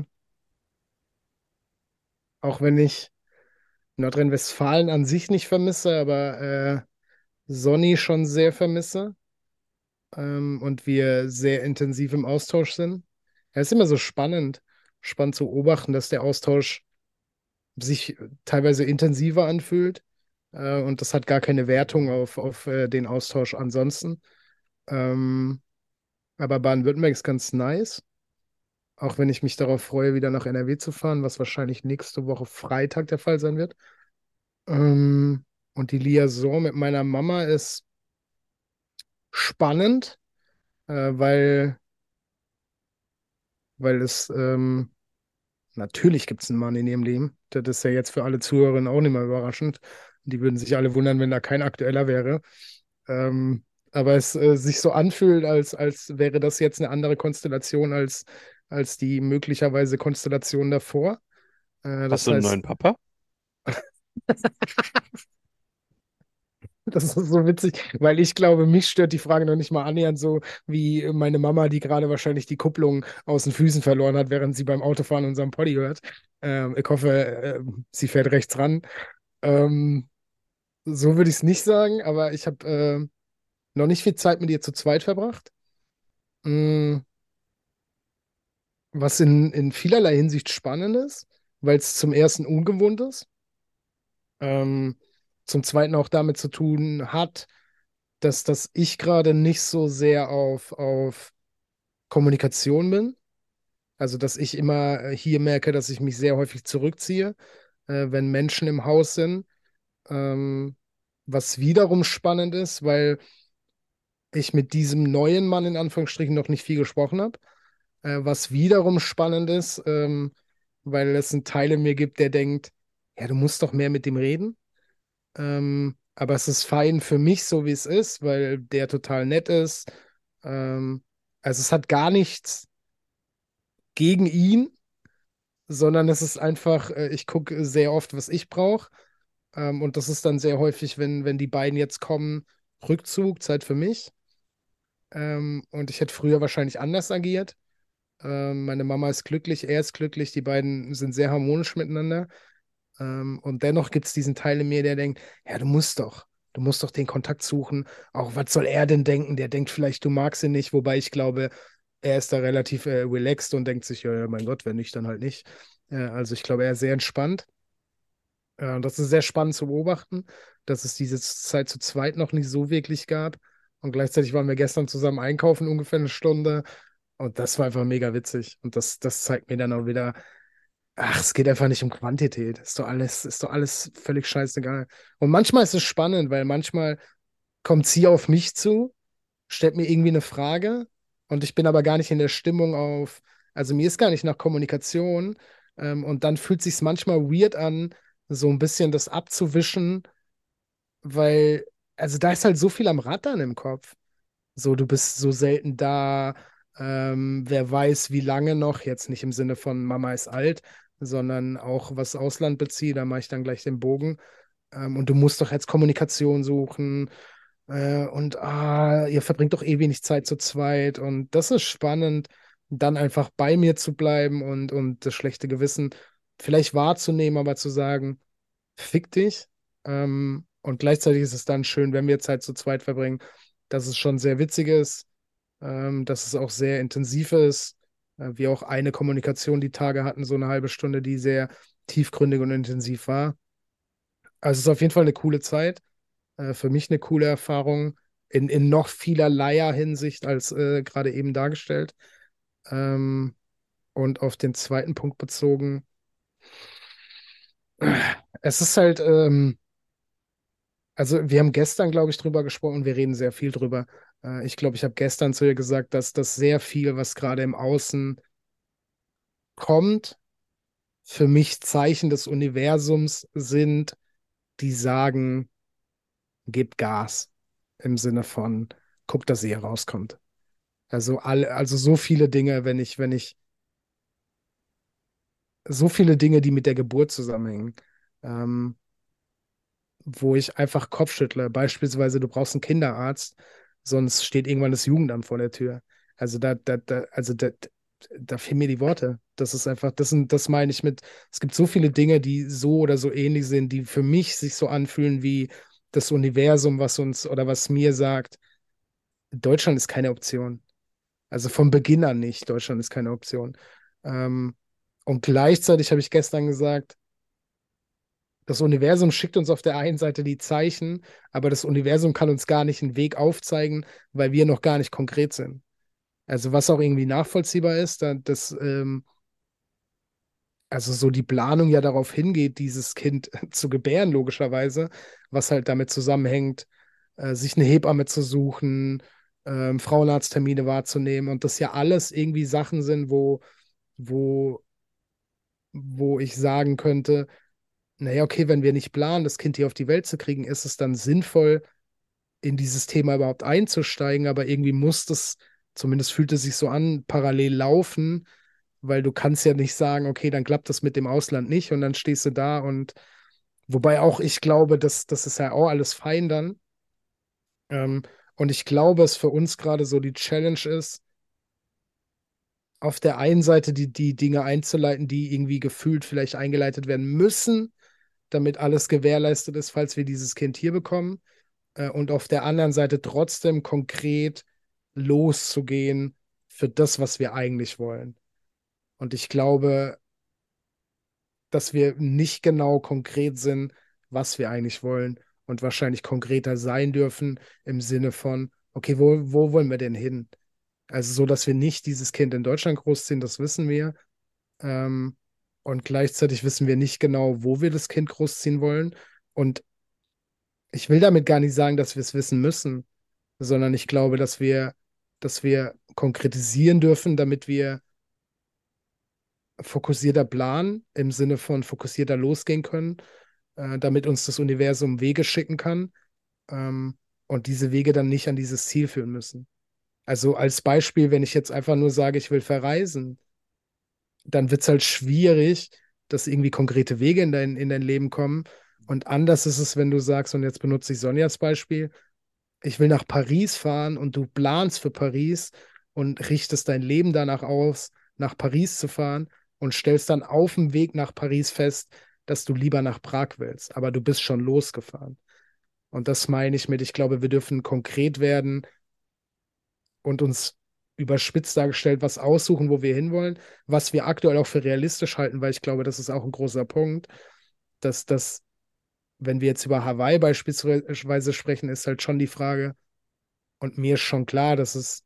auch wenn ich Nordrhein-Westfalen an sich nicht vermisse, aber Sonny schon sehr vermisse, und wir sehr intensiv im Austausch sind. Ja, es ist immer so spannend zu beobachten, dass der Austausch sich teilweise intensiver anfühlt. Und das hat gar keine Wertung auf den Austausch ansonsten. Ähm, aber Baden-Württemberg ist ganz nice. Auch wenn ich mich darauf freue, wieder nach NRW zu fahren, was wahrscheinlich nächste Woche Freitag der Fall sein wird. Und die Liaison mit meiner Mama ist spannend, weil, weil es natürlich gibt es einen Mann in ihrem Leben. Das ist ja jetzt für alle Zuhörerinnen auch nicht mehr überraschend. Die würden sich alle wundern, wenn da kein aktueller wäre. Ähm, aber es sich so anfühlt, als wäre das jetzt eine andere Konstellation als die möglicherweise Konstellation davor. hast Das du einen neuen heißt, Papa? das ist so witzig, weil ich glaube, mich stört die Frage noch nicht mal annähernd so wie meine Mama, die gerade wahrscheinlich die Kupplung aus den Füßen verloren hat, während sie beim Autofahren unseren Poddy hört. Ich hoffe, sie fährt rechts ran. Ähm, so würde ich es nicht sagen, aber ich habe noch nicht viel Zeit mit ihr zu zweit verbracht. Mm, was in vielerlei Hinsicht spannend ist, weil es zum ersten ungewohnt ist. Ähm, zum zweiten auch damit zu tun hat, dass ich gerade nicht so sehr auf Kommunikation bin. Also, dass ich immer hier merke, dass ich mich sehr häufig zurückziehe, wenn Menschen im Haus sind. Ähm, was wiederum spannend ist, weil ich mit diesem neuen Mann in Anführungsstrichen noch nicht viel gesprochen habe. Was wiederum spannend ist, weil es einen Teil in mir gibt, der denkt, ja, du musst doch mehr mit dem reden. Aber es ist fein für mich, so wie es ist, weil der total nett ist. Also es hat gar nichts gegen ihn, sondern es ist einfach, ich gucke sehr oft, was ich brauche. Und das ist dann sehr häufig, wenn die beiden jetzt kommen, Rückzug, Zeit für mich. Und ich hätte früher wahrscheinlich anders agiert. Meine Mama ist glücklich, er ist glücklich, die beiden sind sehr harmonisch miteinander. Und dennoch gibt es diesen Teil in mir, der denkt, ja, du musst doch den Kontakt suchen. Auch was soll er denn denken? Der denkt vielleicht, du magst ihn nicht, wobei ich glaube, er ist da relativ relaxed und denkt sich, ja, ja, mein Gott, wenn nicht, dann halt nicht. Also ich glaube, er ist sehr entspannt. Das ist sehr spannend zu beobachten, dass es diese Zeit zu zweit noch nicht so wirklich gab. Und gleichzeitig waren wir gestern zusammen einkaufen, ungefähr eine Stunde. Und das war einfach mega witzig. Und das zeigt mir dann auch wieder, ach, es geht einfach nicht um Quantität. Ist doch alles völlig scheißegal. Und manchmal ist es spannend, weil manchmal kommt sie auf mich zu, stellt mir irgendwie eine Frage und ich bin aber gar nicht in der Stimmung also mir ist gar nicht nach Kommunikation. Und dann fühlt sich manchmal weird an, so ein bisschen das abzuwischen, weil, also da ist halt so viel am Rattern im Kopf. So, du bist so selten da. Wer weiß, wie lange noch. Jetzt nicht im Sinne von Mama ist alt, sondern auch was Ausland bezieht. Da mache ich dann gleich den Bogen. Und du musst doch jetzt Kommunikation suchen. Ihr verbringt doch eh wenig Zeit zu zweit. Und das ist spannend, dann einfach bei mir zu bleiben und das schlechte Gewissen vielleicht wahrzunehmen, aber zu sagen, fick dich. Und gleichzeitig ist es dann schön, wenn wir Zeit zu zweit verbringen, dass es schon sehr witzig ist, dass es auch sehr intensiv ist. Wir auch eine Kommunikation die Tage hatten, so eine halbe Stunde, die sehr tiefgründig und intensiv war. Also es ist auf jeden Fall eine coole Zeit. Für mich eine coole Erfahrung in noch vielerlei Hinsicht als gerade eben dargestellt. Ähm, und auf den zweiten Punkt bezogen, es ist halt, also wir haben gestern, glaube ich, drüber gesprochen und wir reden sehr viel drüber. Ich glaube, ich habe gestern zu ihr gesagt, dass das sehr viel, was gerade im Außen kommt, für mich Zeichen des Universums sind, die sagen, gib Gas im Sinne von, guck, dass ihr rauskommt. Also so viele Dinge, so viele Dinge, die mit der Geburt zusammenhängen, ähm, wo ich einfach Kopfschüttle. Beispielsweise, du brauchst einen Kinderarzt, sonst steht irgendwann das Jugendamt vor der Tür. Also da fehlen mir die Worte. Das ist einfach, das meine ich mit, es gibt so viele Dinge, die so oder so ähnlich sind, die für mich sich so anfühlen wie das Universum, was uns oder was mir sagt, Deutschland ist keine Option. Also vom Beginn an nicht. Deutschland ist keine Option. Ähm, und gleichzeitig habe ich gestern gesagt, das Universum schickt uns auf der einen Seite die Zeichen, aber das Universum kann uns gar nicht einen Weg aufzeigen, weil wir noch gar nicht konkret sind. Also was auch irgendwie nachvollziehbar ist, also so die Planung ja darauf hingeht, dieses Kind zu gebären, logischerweise, was halt damit zusammenhängt, sich eine Hebamme zu suchen, Frauenarzttermine wahrzunehmen und das ja alles irgendwie Sachen sind, wo, wo ich sagen könnte, naja, okay, wenn wir nicht planen, das Kind hier auf die Welt zu kriegen, ist es dann sinnvoll, in dieses Thema überhaupt einzusteigen, aber irgendwie muss das, zumindest fühlt es sich so an, parallel laufen, weil du kannst ja nicht sagen, okay, dann klappt das mit dem Ausland nicht und dann stehst du da und wobei auch ich glaube, dass das ist ja auch alles fein dann. Ähm, und ich glaube, es für uns gerade so die Challenge ist, auf der einen Seite die Dinge einzuleiten, die irgendwie gefühlt vielleicht eingeleitet werden müssen, damit alles gewährleistet ist, falls wir dieses Kind hier bekommen. Und auf der anderen Seite trotzdem konkret loszugehen für das, was wir eigentlich wollen. Und ich glaube, dass wir nicht genau konkret sind, was wir eigentlich wollen und wahrscheinlich konkreter sein dürfen im Sinne von, okay, wo wollen wir denn hin? Also so, dass wir nicht dieses Kind in Deutschland großziehen, das wissen wir. Ähm, und gleichzeitig wissen wir nicht genau, wo wir das Kind großziehen wollen. Und ich will damit gar nicht sagen, dass wir es wissen müssen, sondern ich glaube, dass wir konkretisieren dürfen, damit wir fokussierter planen, im Sinne von fokussierter losgehen können, damit uns das Universum Wege schicken kann, ähm, und diese Wege dann nicht an dieses Ziel führen müssen. Also als Beispiel, wenn ich jetzt einfach nur sage, ich will verreisen, dann wird es halt schwierig, dass irgendwie konkrete Wege in dein Leben kommen. Und anders ist es, wenn du sagst, und jetzt benutze ich Sonjas Beispiel, ich will nach Paris fahren und du planst für Paris und richtest dein Leben danach aus, nach Paris zu fahren und stellst dann auf dem Weg nach Paris fest, dass du lieber nach Prag willst, aber du bist schon losgefahren. Und das meine ich mit, ich glaube, wir dürfen konkret werden und uns überspitzt dargestellt was aussuchen, wo wir hinwollen, was wir aktuell auch für realistisch halten, weil ich glaube, das ist auch ein großer Punkt, dass das, wenn wir jetzt über Hawaii beispielsweise sprechen, ist halt schon die Frage, und mir ist schon klar, dass es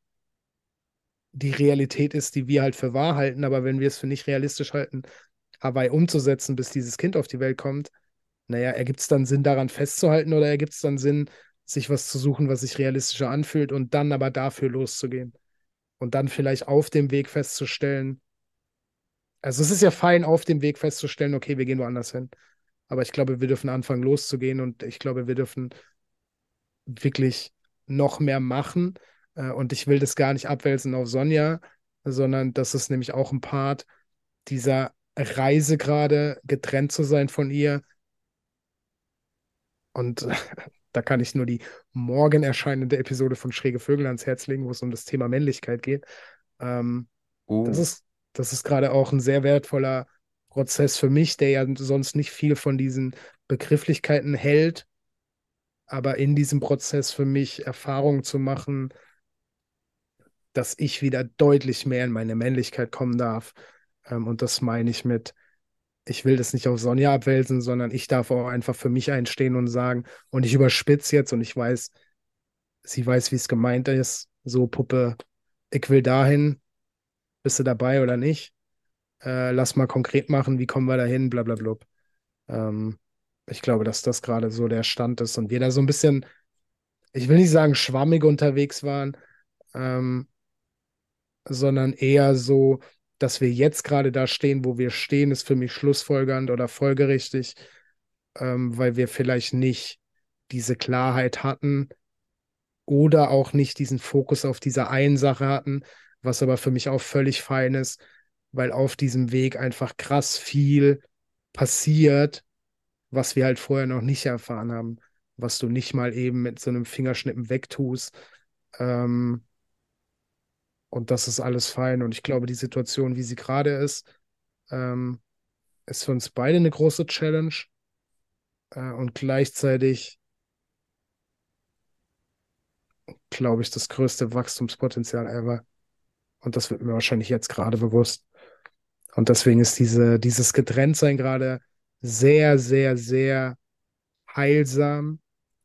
die Realität ist, die wir halt für wahr halten, aber wenn wir es für nicht realistisch halten, Hawaii umzusetzen, bis dieses Kind auf die Welt kommt, naja, ergibt es dann Sinn, daran festzuhalten oder ergibt es dann Sinn, sich was zu suchen, was sich realistischer anfühlt und dann aber dafür loszugehen und dann vielleicht auf dem Weg festzustellen, also es ist ja fein, auf dem Weg festzustellen, okay, wir gehen woanders hin. Aber ich glaube, wir dürfen anfangen loszugehen und ich glaube, wir dürfen wirklich noch mehr machen. Und ich will das gar nicht abwälzen auf Sonja, sondern das ist nämlich auch ein Part dieser Reise gerade, getrennt zu sein von ihr. Und da kann ich nur die morgen erscheinende Episode von Schräge Vögel ans Herz legen, wo es um das Thema Männlichkeit geht. Ähm, das Uh, ist, das ist gerade auch ein sehr wertvoller Prozess für mich, der ja sonst nicht viel von diesen Begrifflichkeiten hält, aber in diesem Prozess für mich Erfahrungen zu machen, dass ich wieder deutlich mehr in meine Männlichkeit kommen darf. Und das meine ich mit, ich will das nicht auf Sonja abwälzen, sondern ich darf auch einfach für mich einstehen und sagen, und ich überspitze jetzt und ich weiß, sie weiß, wie es gemeint ist. So, Puppe, ich will dahin, bist du dabei oder nicht? Lass mal konkret machen, wie kommen wir dahin, bla bla bla. Ähm, Ich glaube, dass das gerade so der Stand ist und wir da so ein bisschen, ich will nicht sagen schwammig unterwegs waren, ähm, sondern eher so, dass wir jetzt gerade da stehen, wo wir stehen, ist für mich schlussfolgernd oder folgerichtig, weil wir vielleicht nicht diese Klarheit hatten oder auch nicht diesen Fokus auf diese einen Sache hatten, was aber für mich auch völlig fein ist, weil auf diesem Weg einfach krass viel passiert, was wir halt vorher noch nicht erfahren haben, was du nicht mal eben mit so einem Fingerschnippen wegtust. Ähm, und das ist alles fein. Und ich glaube, die Situation, wie sie gerade ähm, ist für uns beide eine große Challenge und gleichzeitig, glaube ich, das größte Wachstumspotenzial ever. Und das wird mir wahrscheinlich jetzt gerade bewusst. Und deswegen ist dieses Getrenntsein gerade sehr, sehr, sehr heilsam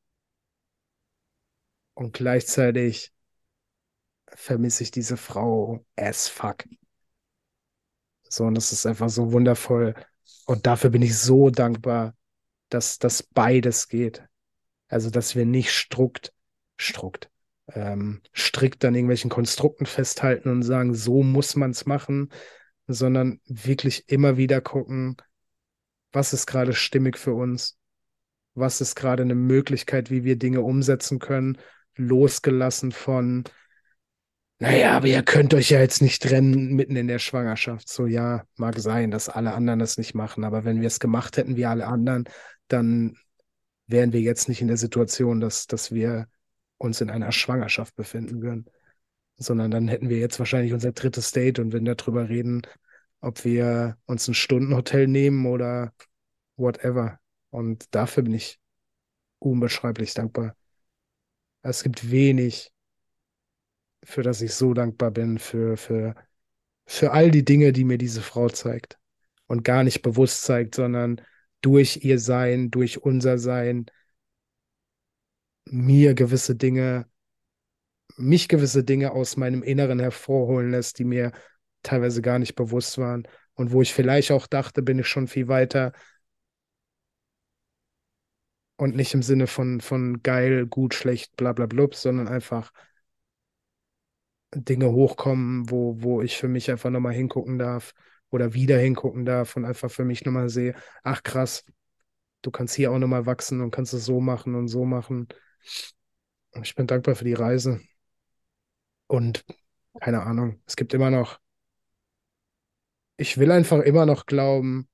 und gleichzeitig vermisse ich diese Frau as fuck. So, und das ist einfach so wundervoll. Und dafür bin ich so dankbar, dass das beides geht. Also, dass wir nicht strukt, strikt an irgendwelchen Konstrukten festhalten und sagen, so muss man es machen, sondern wirklich immer wieder gucken, was ist gerade stimmig für uns, was ist gerade eine Möglichkeit, wie wir Dinge umsetzen können, losgelassen von, naja, aber ihr könnt euch ja jetzt nicht trennen mitten in der Schwangerschaft. So, ja, mag sein, dass alle anderen das nicht machen, aber wenn wir es gemacht hätten wie alle anderen, dann wären wir jetzt nicht in der Situation, dass wir uns in einer Schwangerschaft befinden würden, sondern dann hätten wir jetzt wahrscheinlich unser drittes Date und würden darüber reden, ob wir uns ein Stundenhotel nehmen oder whatever. Und dafür bin ich unbeschreiblich dankbar. Es gibt wenig, für das ich so dankbar bin, für all die Dinge, die mir diese Frau zeigt. Und gar nicht bewusst zeigt, sondern durch ihr Sein, durch unser Sein, mir gewisse Dinge, mich gewisse Dinge aus meinem Inneren hervorholen lässt, die mir teilweise gar nicht bewusst waren. Und wo ich vielleicht auch dachte, bin ich schon viel weiter und nicht im Sinne von geil, gut, schlecht, bla bla blub, sondern einfach Dinge hochkommen, wo ich für mich einfach nochmal hingucken darf oder wieder hingucken darf und einfach für mich nochmal sehe, ach krass, du kannst hier auch nochmal wachsen und kannst es so machen und so machen. Und ich bin dankbar für die Reise und keine Ahnung, es gibt immer noch, ich will einfach immer noch glauben,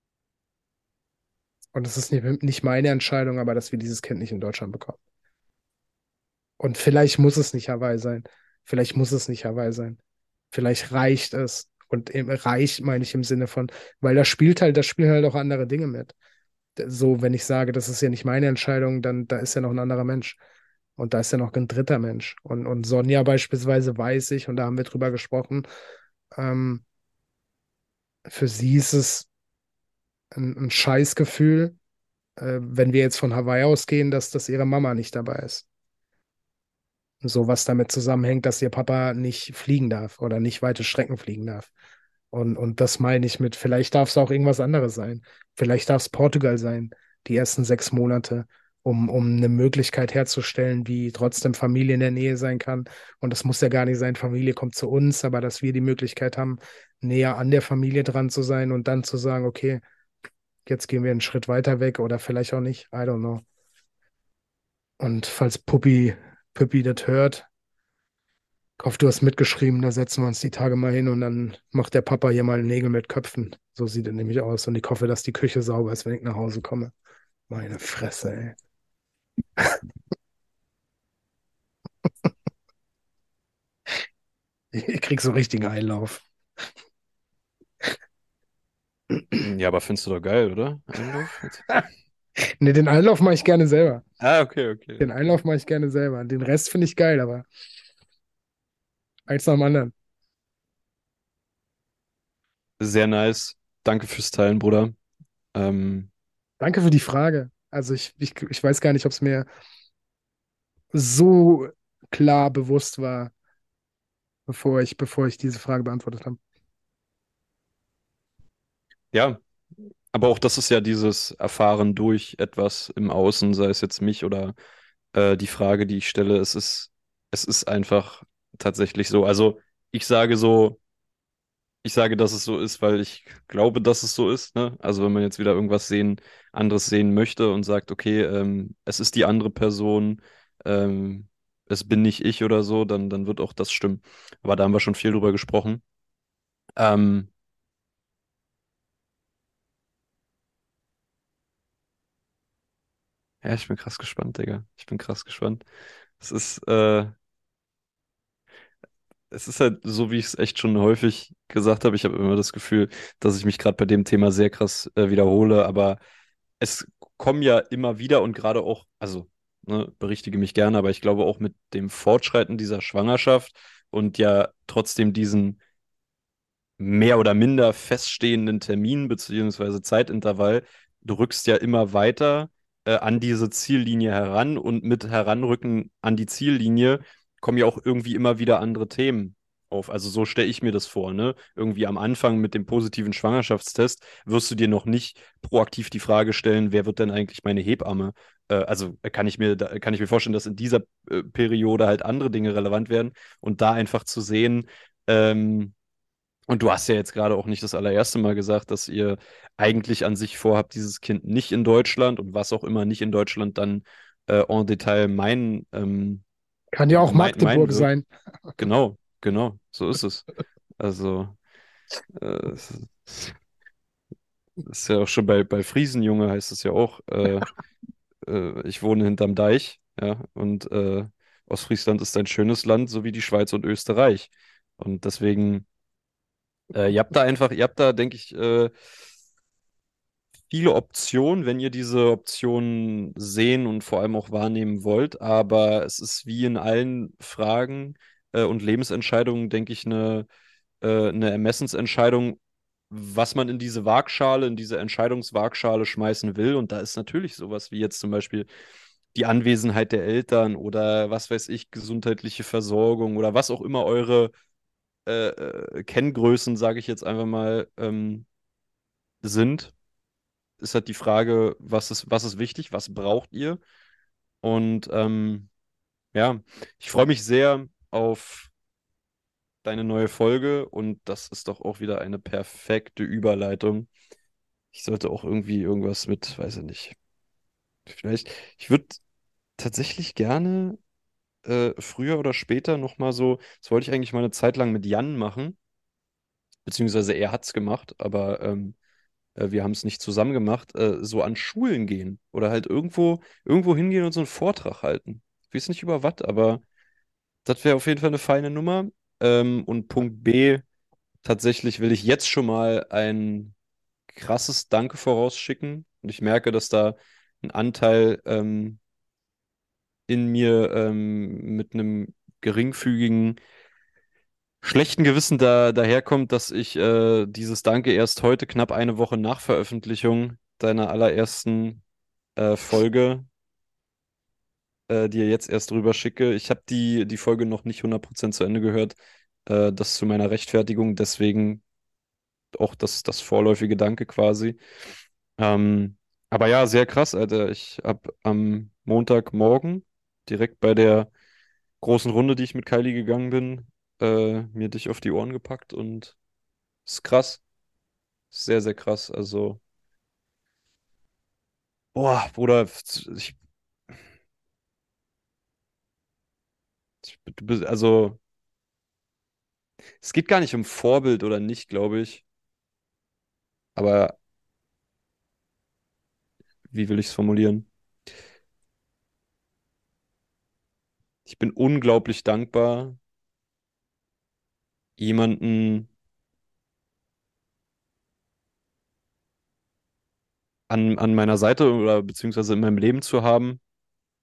und es ist nicht meine Entscheidung, aber dass wir dieses Kind nicht in Deutschland bekommen. Und vielleicht muss es nicht Hawaii sein. Vielleicht muss es nicht Hawaii sein. Vielleicht reicht es. Und eben reicht meine ich im Sinne von, weil da spielen halt auch andere Dinge mit. So, wenn ich sage, das ist ja nicht meine Entscheidung, dann da ist ja noch ein anderer Mensch. Und da ist ja noch ein dritter Mensch. Und Sonja beispielsweise weiß ich, und da haben wir drüber gesprochen, ähm, für sie ist es ein Scheißgefühl, wenn wir jetzt von Hawaii ausgehen, dass ihre Mama nicht dabei ist. So was damit zusammenhängt, dass ihr Papa nicht fliegen darf oder nicht weite Strecken fliegen darf. Und das meine ich mit, vielleicht darf es auch irgendwas anderes sein. Vielleicht darf es Portugal sein, die ersten 6 Monate, um eine Möglichkeit herzustellen, wie trotzdem Familie in der Nähe sein kann. Und das muss ja gar nicht sein, Familie kommt zu uns, aber dass wir die Möglichkeit haben, näher an der Familie dran zu sein und dann zu sagen, okay, jetzt gehen wir einen Schritt weiter weg oder vielleicht auch nicht. I don't know. Und falls Puppi das hört, ich hoffe, du hast mitgeschrieben, da setzen wir uns die Tage mal hin und dann macht der Papa hier mal Nägel mit Köpfen. So sieht es nämlich aus. Und ich hoffe, dass die Küche sauber ist, wenn ich nach Hause komme. Meine Fresse, ey. Ich krieg so richtigen Einlauf. Ja, aber findest du doch geil, oder? Einlauf? Jetzt. Ne, den Einlauf mache ich gerne selber. Ah, okay, okay. Den Einlauf mache ich gerne selber. Den Rest finde ich geil, aber eins nach dem anderen. Sehr nice. Danke fürs Teilen, Bruder. Ähm, Danke für die Frage. Also ich weiß gar nicht, ob es mir so klar bewusst war, bevor ich diese Frage beantwortet habe. ja, aber auch das ist ja dieses Erfahren durch etwas im Außen, sei es jetzt mich oder die Frage, die ich stelle. Es ist einfach tatsächlich so. Also ich sage so, ich sage, dass es so ist, weil ich glaube, dass es so ist, ne? Also wenn man jetzt wieder irgendwas anderes sehen möchte und sagt, okay, es ist die andere Person, es bin nicht ich oder so, dann wird auch das stimmen. Aber da haben wir schon viel drüber gesprochen. Ähm, ja, ich bin krass gespannt, Digga. Ich bin krass gespannt. Es ist, äh, Es ist halt so, wie ich es echt schon häufig gesagt habe. Ich habe immer das Gefühl, dass ich mich gerade bei dem Thema sehr krass wiederhole, aber es kommen ja immer wieder und gerade auch, also, ne, berichtige mich gerne, aber ich glaube auch mit dem Fortschreiten dieser Schwangerschaft und ja trotzdem diesen mehr oder minder feststehenden Termin beziehungsweise Zeitintervall, du rückst ja immer weiter an diese Ziellinie heran und mit Heranrücken an die Ziellinie kommen ja auch irgendwie immer wieder andere Themen auf. Also so stelle ich mir das vor, ne? Irgendwie am Anfang mit dem positiven Schwangerschaftstest wirst du dir noch nicht proaktiv die Frage stellen, wer wird denn eigentlich meine Hebamme? Kann ich mir vorstellen, dass in dieser Periode halt andere Dinge relevant werden und da einfach zu sehen, ähm, und du hast ja jetzt gerade auch nicht das allererste Mal gesagt, dass ihr eigentlich an sich vorhabt, dieses Kind nicht in Deutschland und was auch immer nicht in Deutschland dann en Detail Kann ja auch meinen Magdeburg wird. sein. Genau, genau, so ist es. Also, es ist ja auch schon bei Friesenjunge heißt es ja auch, ich wohne hinterm Deich, ja, und Ostfriesland ist ein schönes Land, so wie die Schweiz und Österreich. Und deswegen, ihr habt da, denke ich, viele Optionen, wenn ihr diese Optionen sehen und vor allem auch wahrnehmen wollt. Aber es ist wie in allen Fragen und Lebensentscheidungen, denke ich, eine Ermessensentscheidung, was man in diese Waagschale, in diese Entscheidungswaagschale schmeißen will. Und da ist natürlich sowas wie jetzt zum Beispiel die Anwesenheit der Eltern oder was weiß ich, gesundheitliche Versorgung oder was auch immer eure Kenngrößen, sage ich jetzt einfach mal, sind, ist halt die Frage, was ist wichtig, was braucht ihr? Und ja, ich freue mich sehr auf deine neue Folge und das ist doch auch wieder eine perfekte Überleitung. Ich sollte auch irgendwie irgendwas mit, weiß ich nicht, vielleicht, ich würde tatsächlich gerne früher oder später nochmal so, das wollte ich eigentlich mal eine Zeit lang mit Jan machen, beziehungsweise er hat's gemacht, aber wir haben es nicht zusammen gemacht, so an Schulen gehen oder halt irgendwo hingehen und so einen Vortrag halten. Ich weiß nicht über was, aber das wäre auf jeden Fall eine feine Nummer. Und Punkt B, tatsächlich will ich jetzt schon mal ein krasses Danke vorausschicken. Und ich merke, dass da ein Anteil in mir mit einem geringfügigen schlechten Gewissen daherkommt, dass ich dieses Danke erst heute, knapp eine Woche nach Veröffentlichung deiner allerersten Folge, dir jetzt erst rüber schicke. Ich habe die Folge noch nicht 100% zu Ende gehört. Das zu meiner Rechtfertigung, deswegen auch das vorläufige Danke quasi. Ähm, aber ja, sehr krass, Alter. Ich habe am Montagmorgen direkt bei der großen Runde, die ich mit Kylie gegangen bin, mir dich auf die Ohren gepackt und ist krass. Sehr, sehr krass. Also, boah, Bruder, ich, also, es geht gar nicht um Vorbild oder nicht, glaube ich. Aber wie will ich es formulieren? Ich bin unglaublich dankbar, jemanden an meiner Seite oder beziehungsweise in meinem Leben zu haben,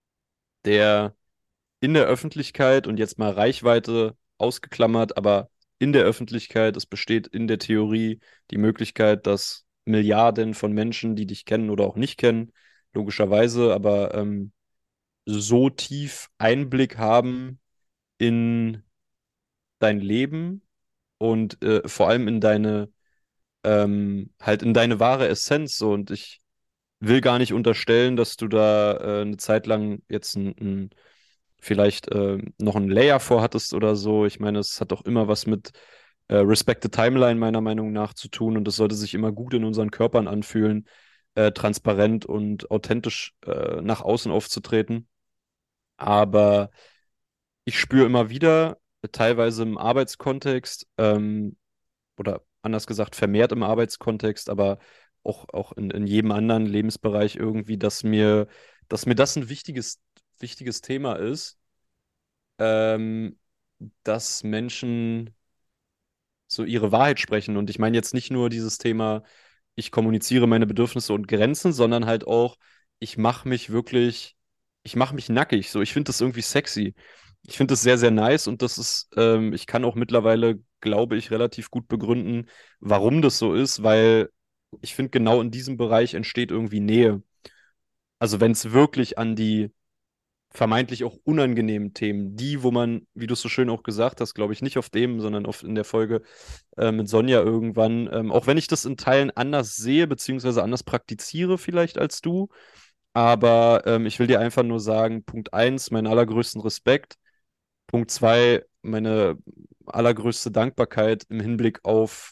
der in der Öffentlichkeit und jetzt mal Reichweite ausgeklammert, aber in der Öffentlichkeit, es besteht in der Theorie die Möglichkeit, dass Milliarden von Menschen, die dich kennen oder auch nicht kennen, logischerweise, aber so tief Einblick haben in dein Leben und vor allem in deine, halt in deine wahre Essenz. So. Und ich will gar nicht unterstellen, dass du da eine Zeit lang jetzt vielleicht noch einen Layer vorhattest oder so. Ich meine, es hat doch immer was mit Respect the Timeline meiner Meinung nach zu tun und es sollte sich immer gut in unseren Körpern anfühlen, transparent und authentisch nach außen aufzutreten. Aber ich spüre immer wieder, teilweise im Arbeitskontext, oder anders gesagt, vermehrt im Arbeitskontext, aber auch in jedem anderen Lebensbereich irgendwie, dass mir das ein wichtiges Thema ist, ähm, dass Menschen so ihre Wahrheit sprechen. Und ich meine jetzt nicht nur dieses Thema, ich kommuniziere meine Bedürfnisse und Grenzen, sondern halt auch, ich mache mich wirklich, ich mache mich nackig. So, ich finde das irgendwie sexy. Ich finde das sehr, sehr nice und das ist, ich kann auch mittlerweile, glaube ich, relativ gut begründen, warum das so ist, weil ich finde, genau in diesem Bereich entsteht irgendwie Nähe. Also wenn es wirklich an die vermeintlich auch unangenehmen Themen, die, wo man, wie du es so schön auch gesagt hast, glaube ich, nicht auf dem, sondern auf, in der Folge mit Sonja irgendwann, auch wenn ich das in Teilen anders sehe, beziehungsweise anders praktiziere vielleicht als du, aber ich will dir einfach nur sagen, Punkt eins, meinen allergrößten Respekt, Punkt zwei, meine allergrößte Dankbarkeit im Hinblick auf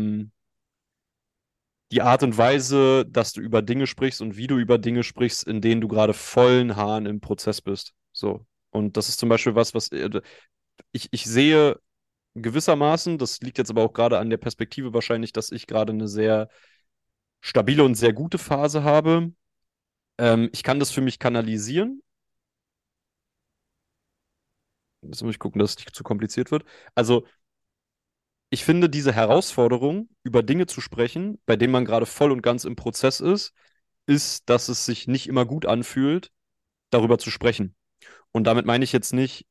die Art und Weise, dass du über Dinge sprichst und wie du über Dinge sprichst, in denen du gerade vollen Hahn im Prozess bist. So. Und das ist zum Beispiel was ich sehe gewissermaßen, das liegt jetzt aber auch gerade an der Perspektive wahrscheinlich, dass ich gerade eine sehr stabile und sehr gute Phase habe. Ich kann das für mich kanalisieren. Jetzt muss ich gucken, dass es nicht zu kompliziert wird. Also, ich finde diese Herausforderung, über Dinge zu sprechen, bei denen man gerade voll und ganz im Prozess ist, dass es sich nicht immer gut anfühlt, darüber zu sprechen. Und damit meine ich jetzt nicht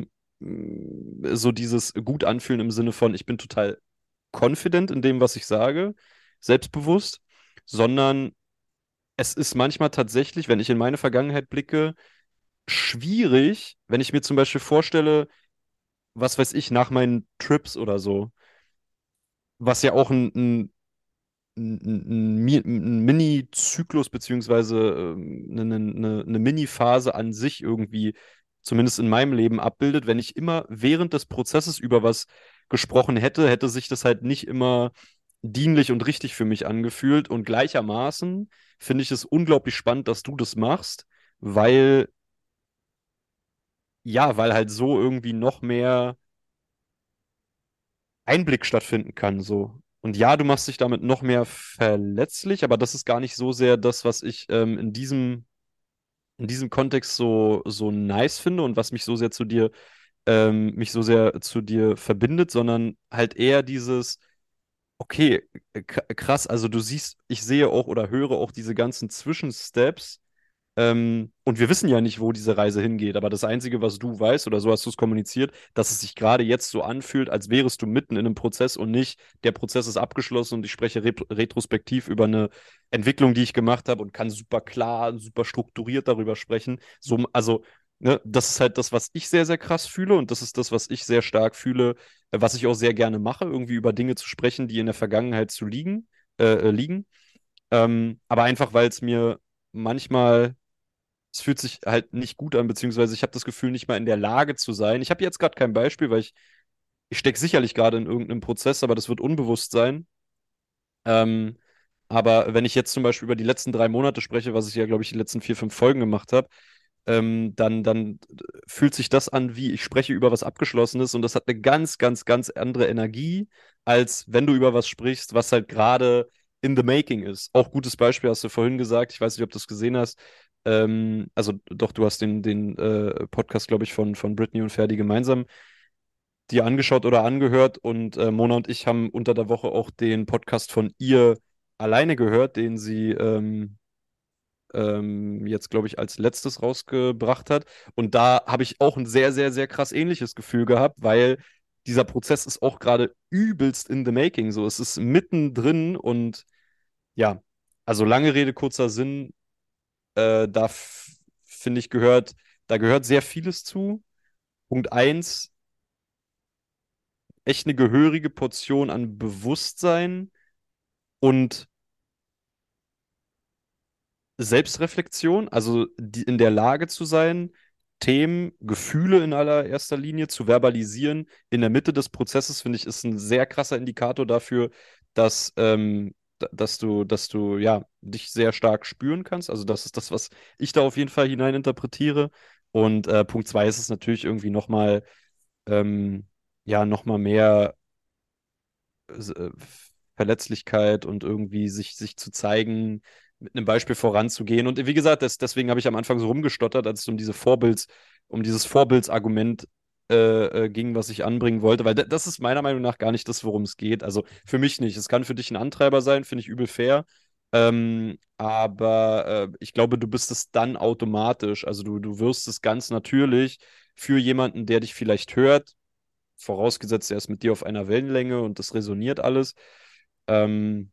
so dieses gut anfühlen im Sinne von, ich bin total confident in dem, was ich sage, selbstbewusst, sondern es ist manchmal tatsächlich, wenn ich in meine Vergangenheit blicke, schwierig, wenn ich mir zum Beispiel vorstelle, was weiß ich, nach meinen Trips oder so, was ja auch ein Mini-Zyklus beziehungsweise eine Mini-Phase an sich irgendwie, zumindest in meinem Leben, abbildet. Wenn ich immer während des Prozesses über was gesprochen hätte, hätte sich das halt nicht immer dienlich und richtig für mich angefühlt. Und gleichermaßen finde ich es unglaublich spannend, dass du das machst, weil, ja, weil halt so irgendwie noch mehr Einblick stattfinden kann, so. Und ja, du machst dich damit noch mehr verletzlich, aber das ist gar nicht so sehr das, was ich in diesem Kontext so nice finde und was mich so sehr zu dir verbindet, sondern halt eher dieses, okay, krass, also du siehst, ich sehe auch oder höre auch diese ganzen Zwischensteps, und wir wissen ja nicht, wo diese Reise hingeht, aber das Einzige, was du weißt, oder so hast du es kommuniziert, dass es sich gerade jetzt so anfühlt, als wärest du mitten in einem Prozess und nicht, der Prozess ist abgeschlossen und ich spreche retrospektiv über eine Entwicklung, die ich gemacht habe und kann super klar, super strukturiert darüber sprechen. So, also, ne, das ist halt das, was ich sehr, sehr krass fühle und das ist das, was ich sehr stark fühle, was ich auch sehr gerne mache, irgendwie über Dinge zu sprechen, die in der Vergangenheit liegen. Aber einfach, weil es mir manchmal es fühlt sich halt nicht gut an, beziehungsweise ich habe das Gefühl, nicht mal in der Lage zu sein. Ich habe jetzt gerade kein Beispiel, weil ich stecke sicherlich gerade in irgendeinem Prozess, aber das wird unbewusst sein. Ähm, aber wenn ich jetzt zum Beispiel über die letzten 3 Monate spreche, was ich ja, glaube ich, die letzten 4, 5 Folgen gemacht habe, dann fühlt sich das an, wie ich spreche über was Abgeschlossenes und das hat eine ganz, ganz, ganz andere Energie, als wenn du über was sprichst, was halt gerade in the making ist. Auch gutes Beispiel hast du vorhin gesagt, ich weiß nicht, ob du es gesehen hast. Also doch, du hast den Podcast, glaube ich, von Britney und Ferdi gemeinsam dir angeschaut oder angehört und Mona und ich haben unter der Woche auch den Podcast von ihr alleine gehört, den sie jetzt, glaube ich, als letztes rausgebracht hat. Und da habe ich auch ein sehr, sehr, sehr krass ähnliches Gefühl gehabt, weil dieser Prozess ist auch gerade übelst in the making. So, es ist mittendrin und ja, also lange Rede, kurzer Sinn, da finde ich da gehört sehr vieles zu. Punkt eins, echt eine gehörige Portion an Bewusstsein und Selbstreflexion, also in der Lage zu sein, Themen, Gefühle in allererster Linie zu verbalisieren in der Mitte des Prozesses, finde ich, ist ein sehr krasser Indikator dafür, dass du ja dich sehr stark spüren kannst. Also das ist das, was ich da auf jeden Fall hineininterpretiere. Und Punkt zwei ist es natürlich irgendwie nochmal, ja, nochmal mehr äh, Verletzlichkeit und irgendwie sich zu zeigen, mit einem Beispiel voranzugehen. Und wie gesagt, deswegen habe ich am Anfang so rumgestottert, als es um dieses Vorbildsargument ging, was ich anbringen wollte, weil das ist meiner Meinung nach gar nicht das, worum es geht. Also für mich nicht. Es kann für dich ein Antreiber sein, finde ich übel fair. Aber ich glaube, du bist es dann automatisch. Also du wirst es ganz natürlich für jemanden, der dich vielleicht hört, vorausgesetzt, er ist mit dir auf einer Wellenlänge und das resoniert alles. Ähm,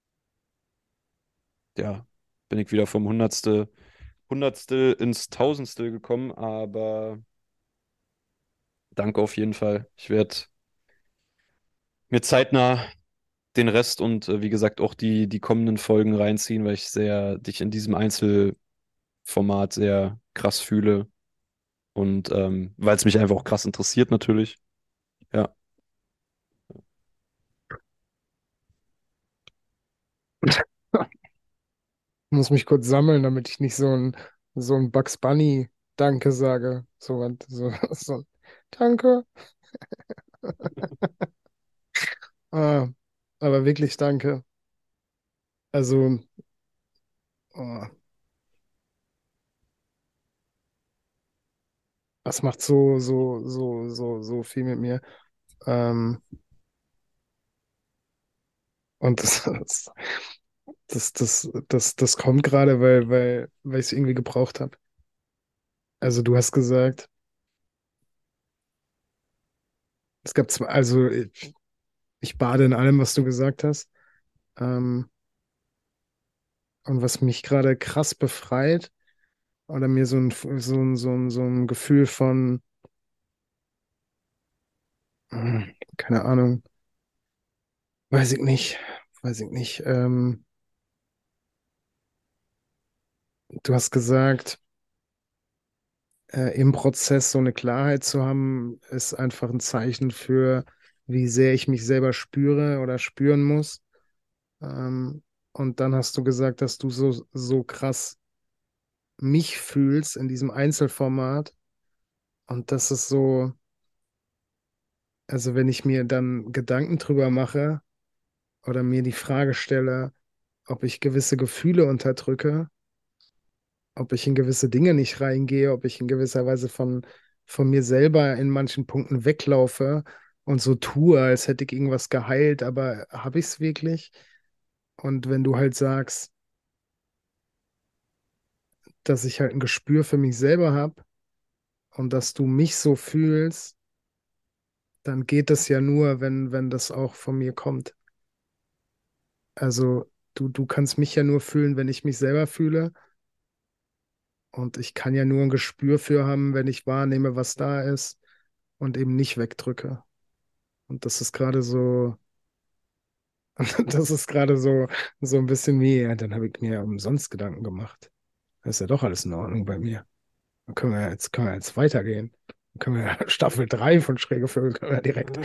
ja, bin ich wieder vom Hundertstel ins Tausendstel gekommen, aber danke auf jeden Fall. Ich werde mir zeitnah den Rest und wie gesagt auch die kommenden Folgen reinziehen, weil ich dich in diesem Einzelformat sehr krass fühle und weil es mich einfach auch krass interessiert natürlich. Ja. Muss mich kurz sammeln, damit ich nicht so ein Bugs Bunny Danke sage. So ein Danke. Ah, aber wirklich danke. Also, oh, das macht so viel mit mir. Ähm, und das kommt gerade, weil ich es irgendwie gebraucht habe. Also, du hast gesagt, es gab zwei, also ich bade in allem, was du gesagt hast. Ähm, und was mich gerade krass befreit, oder mir so ein Gefühl von, keine Ahnung, weiß ich nicht, weiß ich nicht. Du hast gesagt, im Prozess so eine Klarheit zu haben, ist einfach ein Zeichen für, wie sehr ich mich selber spüre oder spüren muss. Ähm, und dann hast du gesagt, dass du so krass mich fühlst in diesem Einzelformat. Und das ist so, also wenn ich mir dann Gedanken drüber mache oder mir die Frage stelle, ob ich gewisse Gefühle unterdrücke, ob ich in gewisse Dinge nicht reingehe, ob ich in gewisser Weise von mir selber in manchen Punkten weglaufe und so tue, als hätte ich irgendwas geheilt, aber habe ich es wirklich? Und wenn du halt sagst, dass ich halt ein Gespür für mich selber habe und dass du mich so fühlst, dann geht das ja nur, wenn das auch von mir kommt. Also du kannst mich ja nur fühlen, wenn ich mich selber fühle. Und ich kann ja nur ein Gespür für haben, wenn ich wahrnehme, was da ist und eben nicht wegdrücke. Und das ist gerade so, das ist gerade so ein bisschen wie, ja, dann habe ich mir umsonst Gedanken gemacht. Das ist ja doch alles in Ordnung bei mir. Dann können wir jetzt weitergehen. Dann können wir ja Staffel 3 von Schräge Vögel können wir direkt.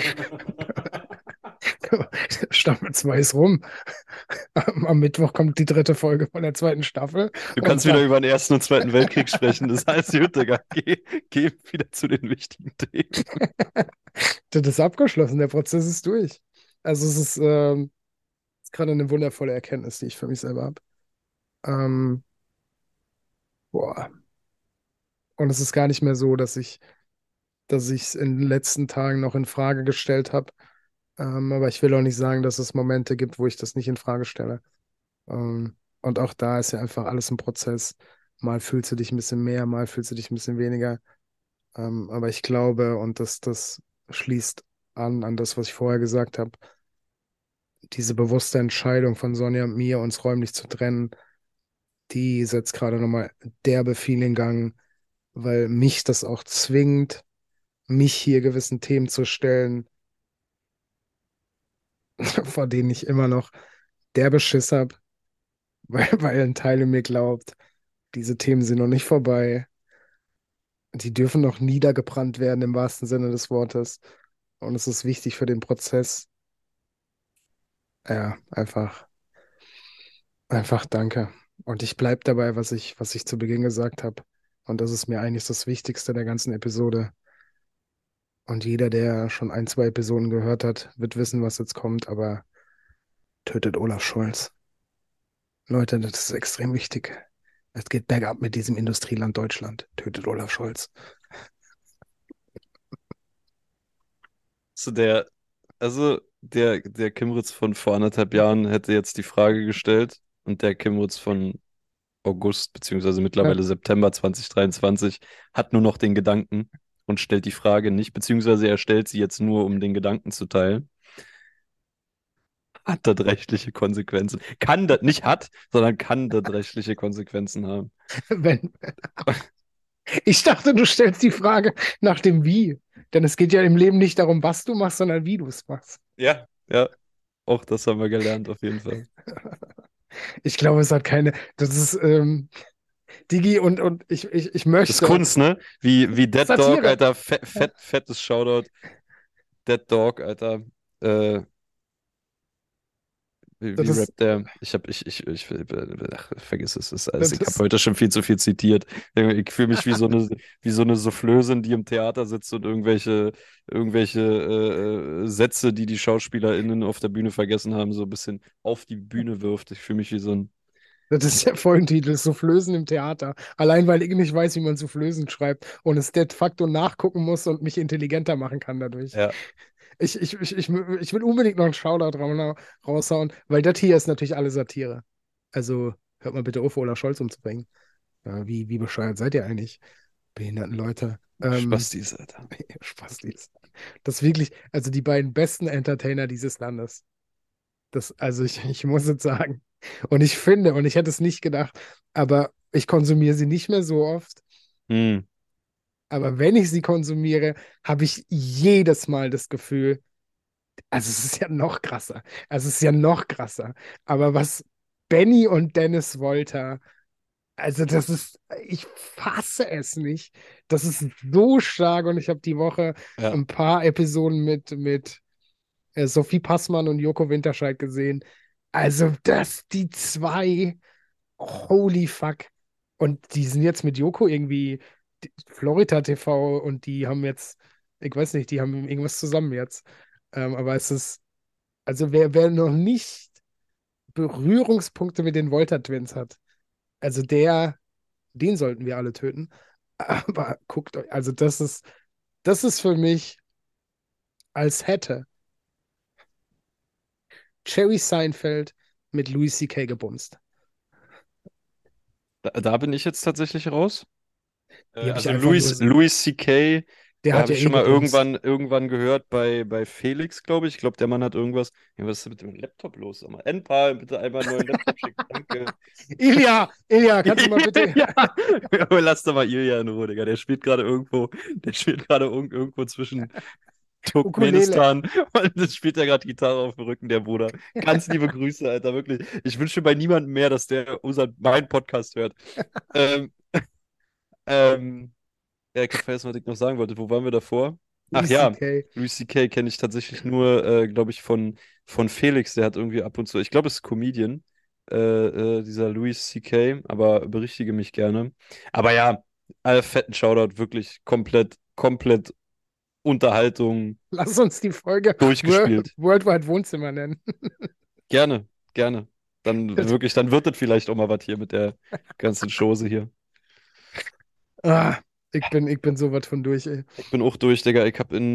Staffel 2 ist rum. Am Mittwoch kommt die dritte Folge von der zweiten Staffel. Du kannst Und wieder dann, über den Ersten und Zweiten Weltkrieg sprechen. Das heißt, gut, Digga, geh wieder zu den wichtigen Themen. das ist abgeschlossen, der Prozess ist durch. Also ist gerade eine wundervolle Erkenntnis, die ich für mich selber habe. Ähm, boah. Und es ist gar nicht mehr so, dass ich es in den letzten Tagen noch in Frage gestellt habe. Aber ich will auch nicht sagen, dass es Momente gibt, wo ich das nicht in Frage stelle. Und auch da ist ja einfach alles ein Prozess. Mal fühlst du dich ein bisschen mehr, mal fühlst du dich ein bisschen weniger. Aber ich glaube, und das schließt an das, was ich vorher gesagt habe. Diese bewusste Entscheidung von Sonja und mir, uns räumlich zu trennen, die setzt gerade nochmal derbe viel in Gang, weil mich das auch zwingt, mich hier gewissen Themen zu stellen, vor denen ich immer noch derbe Schiss habe, weil ein Teil in mir glaubt, diese Themen sind noch nicht vorbei. Die dürfen noch niedergebrannt werden im wahrsten Sinne des Wortes. Und es ist wichtig für den Prozess. Ja, einfach danke. Und ich bleibe dabei, was ich zu Beginn gesagt habe. Und das ist mir eigentlich das Wichtigste der ganzen Episode. Und jeder, der schon ein, zwei Episoden gehört hat, wird wissen, was jetzt kommt. Aber tötet Olaf Scholz. Leute, das ist extrem wichtig. Es geht bergab mit diesem Industrieland Deutschland. Tötet Olaf Scholz. So der Kimritz von vor 1,5 Jahren hätte jetzt die Frage gestellt und der Kimritz von August beziehungsweise Ja, mittlerweile September 2023 hat nur noch den Gedanken und stellt die Frage nicht, beziehungsweise er stellt sie jetzt nur, um den Gedanken zu teilen. Hat das rechtliche Konsequenzen? Kann das, nicht hat, sondern kann das rechtliche Konsequenzen haben. wenn, ich dachte, du stellst die Frage nach dem Wie. Denn es geht ja im Leben nicht darum, was du machst, sondern wie du es machst. Ja, ja, auch das haben wir gelernt auf jeden Fall. Ich glaube, es hat keine. Das ist Digi und ich Das ist möchte. Kunst, ne? Wie Dead Dog, Satire. Alter, fettes Shoutout. Dead Dog, Alter. Äh, wie Das ist, rappt der? Ach, vergiss es. das Ich habe ist, heute schon viel zu viel zitiert. Ich fühle mich wie so eine Soufflösin, die im Theater sitzt und irgendwelche Sätze, die die SchauspielerInnen auf der Bühne vergessen haben, so ein bisschen auf die Bühne wirft. Ich fühle mich wie so ein, das ist der Folgentitel, Soufflösen im Theater. Allein weil ich nicht weiß, wie man Soufflösen schreibt und es de facto nachgucken muss und mich intelligenter machen kann dadurch. ja, Ich will unbedingt noch einen Shoutout raushauen, weil das hier ist natürlich alle Satire. Also hört mal bitte auf, Olaf Scholz umzubringen. Ja, wie bescheuert seid ihr eigentlich? Behinderten Leute. Spastis, Alter. Spastis. Das ist wirklich, also die beiden besten Entertainer dieses Landes. Also ich muss jetzt sagen. Und ich finde, und ich hätte es nicht gedacht, aber ich konsumiere sie nicht mehr so oft. Hm, Aber wenn ich sie konsumiere, habe ich jedes Mal das Gefühl, also es ist ja noch krasser. Also es ist ja noch krasser. Aber was Benny und Dennis Wolter, also das ist, ich fasse es nicht. Das ist so stark und ich habe die Woche ja, ein paar Episoden mit Sophie Passmann und Joko Winterscheid gesehen. Also die zwei, holy fuck. Und die sind jetzt mit Joko irgendwie Florida TV und die haben jetzt, ich weiß nicht, die haben irgendwas zusammen jetzt. Aber es ist, also wer noch nicht Berührungspunkte mit den Volta Twins hat, also den sollten wir alle töten. Aber guckt euch, also das ist für mich, als hätte Jerry Seinfeld mit Louis C.K. gebumst. da bin ich jetzt tatsächlich raus. Die habe ich Also einfach nur, Louis C.K., der hat habe ja ich eh schon mal gebumst. irgendwann gehört bei Felix, glaube ich. Ich glaube, der Mann hat irgendwas. Ja, was ist denn mit dem Laptop los? Sag mal, Enpal, bitte einmal einen neuen Laptop schicken. Danke. Ilja, kannst du mal bitte. Ja, aber lass doch mal Ilja in Ruhe, Digga. Der spielt gerade irgendwo zwischen Ukulele. Turkmenistan und das spielt er gerade Gitarre auf dem Rücken, der Bruder. Ganz liebe Grüße, Alter, wirklich. Ich wünsche bei niemandem mehr, dass der meinen Podcast hört. Ähm, ähm, ja, ich habe vergessen, was ich noch sagen wollte. Wo waren wir davor? Ach Louis ja, C.K. Louis C.K. kenne ich tatsächlich nur, glaube ich, von Felix. Der hat irgendwie ab und zu, ich glaube, es ist Comedian, dieser Louis C.K., aber berichtige mich gerne. Aber ja, fetten Shoutout, wirklich komplett Unterhaltung Lass uns die Folge durchgespielt. Worldwide Wohnzimmer nennen. Gerne, gerne. Dann wird es vielleicht auch mal was hier mit der ganzen Chose hier. Ah, ich bin so was von durch, ey. Ich bin auch durch, Digga. Ich habe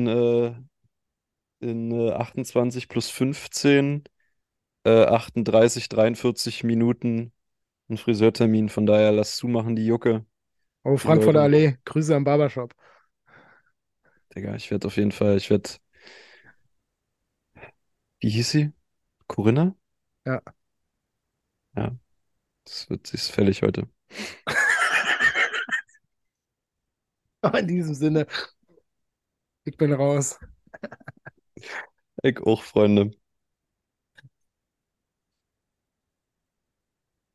in 28 plus 15 38, 43 Minuten einen Friseurtermin. Von daher lass zumachen, die Jucke. Oh, Die Frankfurter Leute. Allee, Grüße am Barbershop. Digga, ich werde auf jeden Fall, Wie hieß sie? Corinna? Ja. Ja, sie ist fällig heute. Aber in diesem Sinne, ich bin raus. Ich auch, Freunde.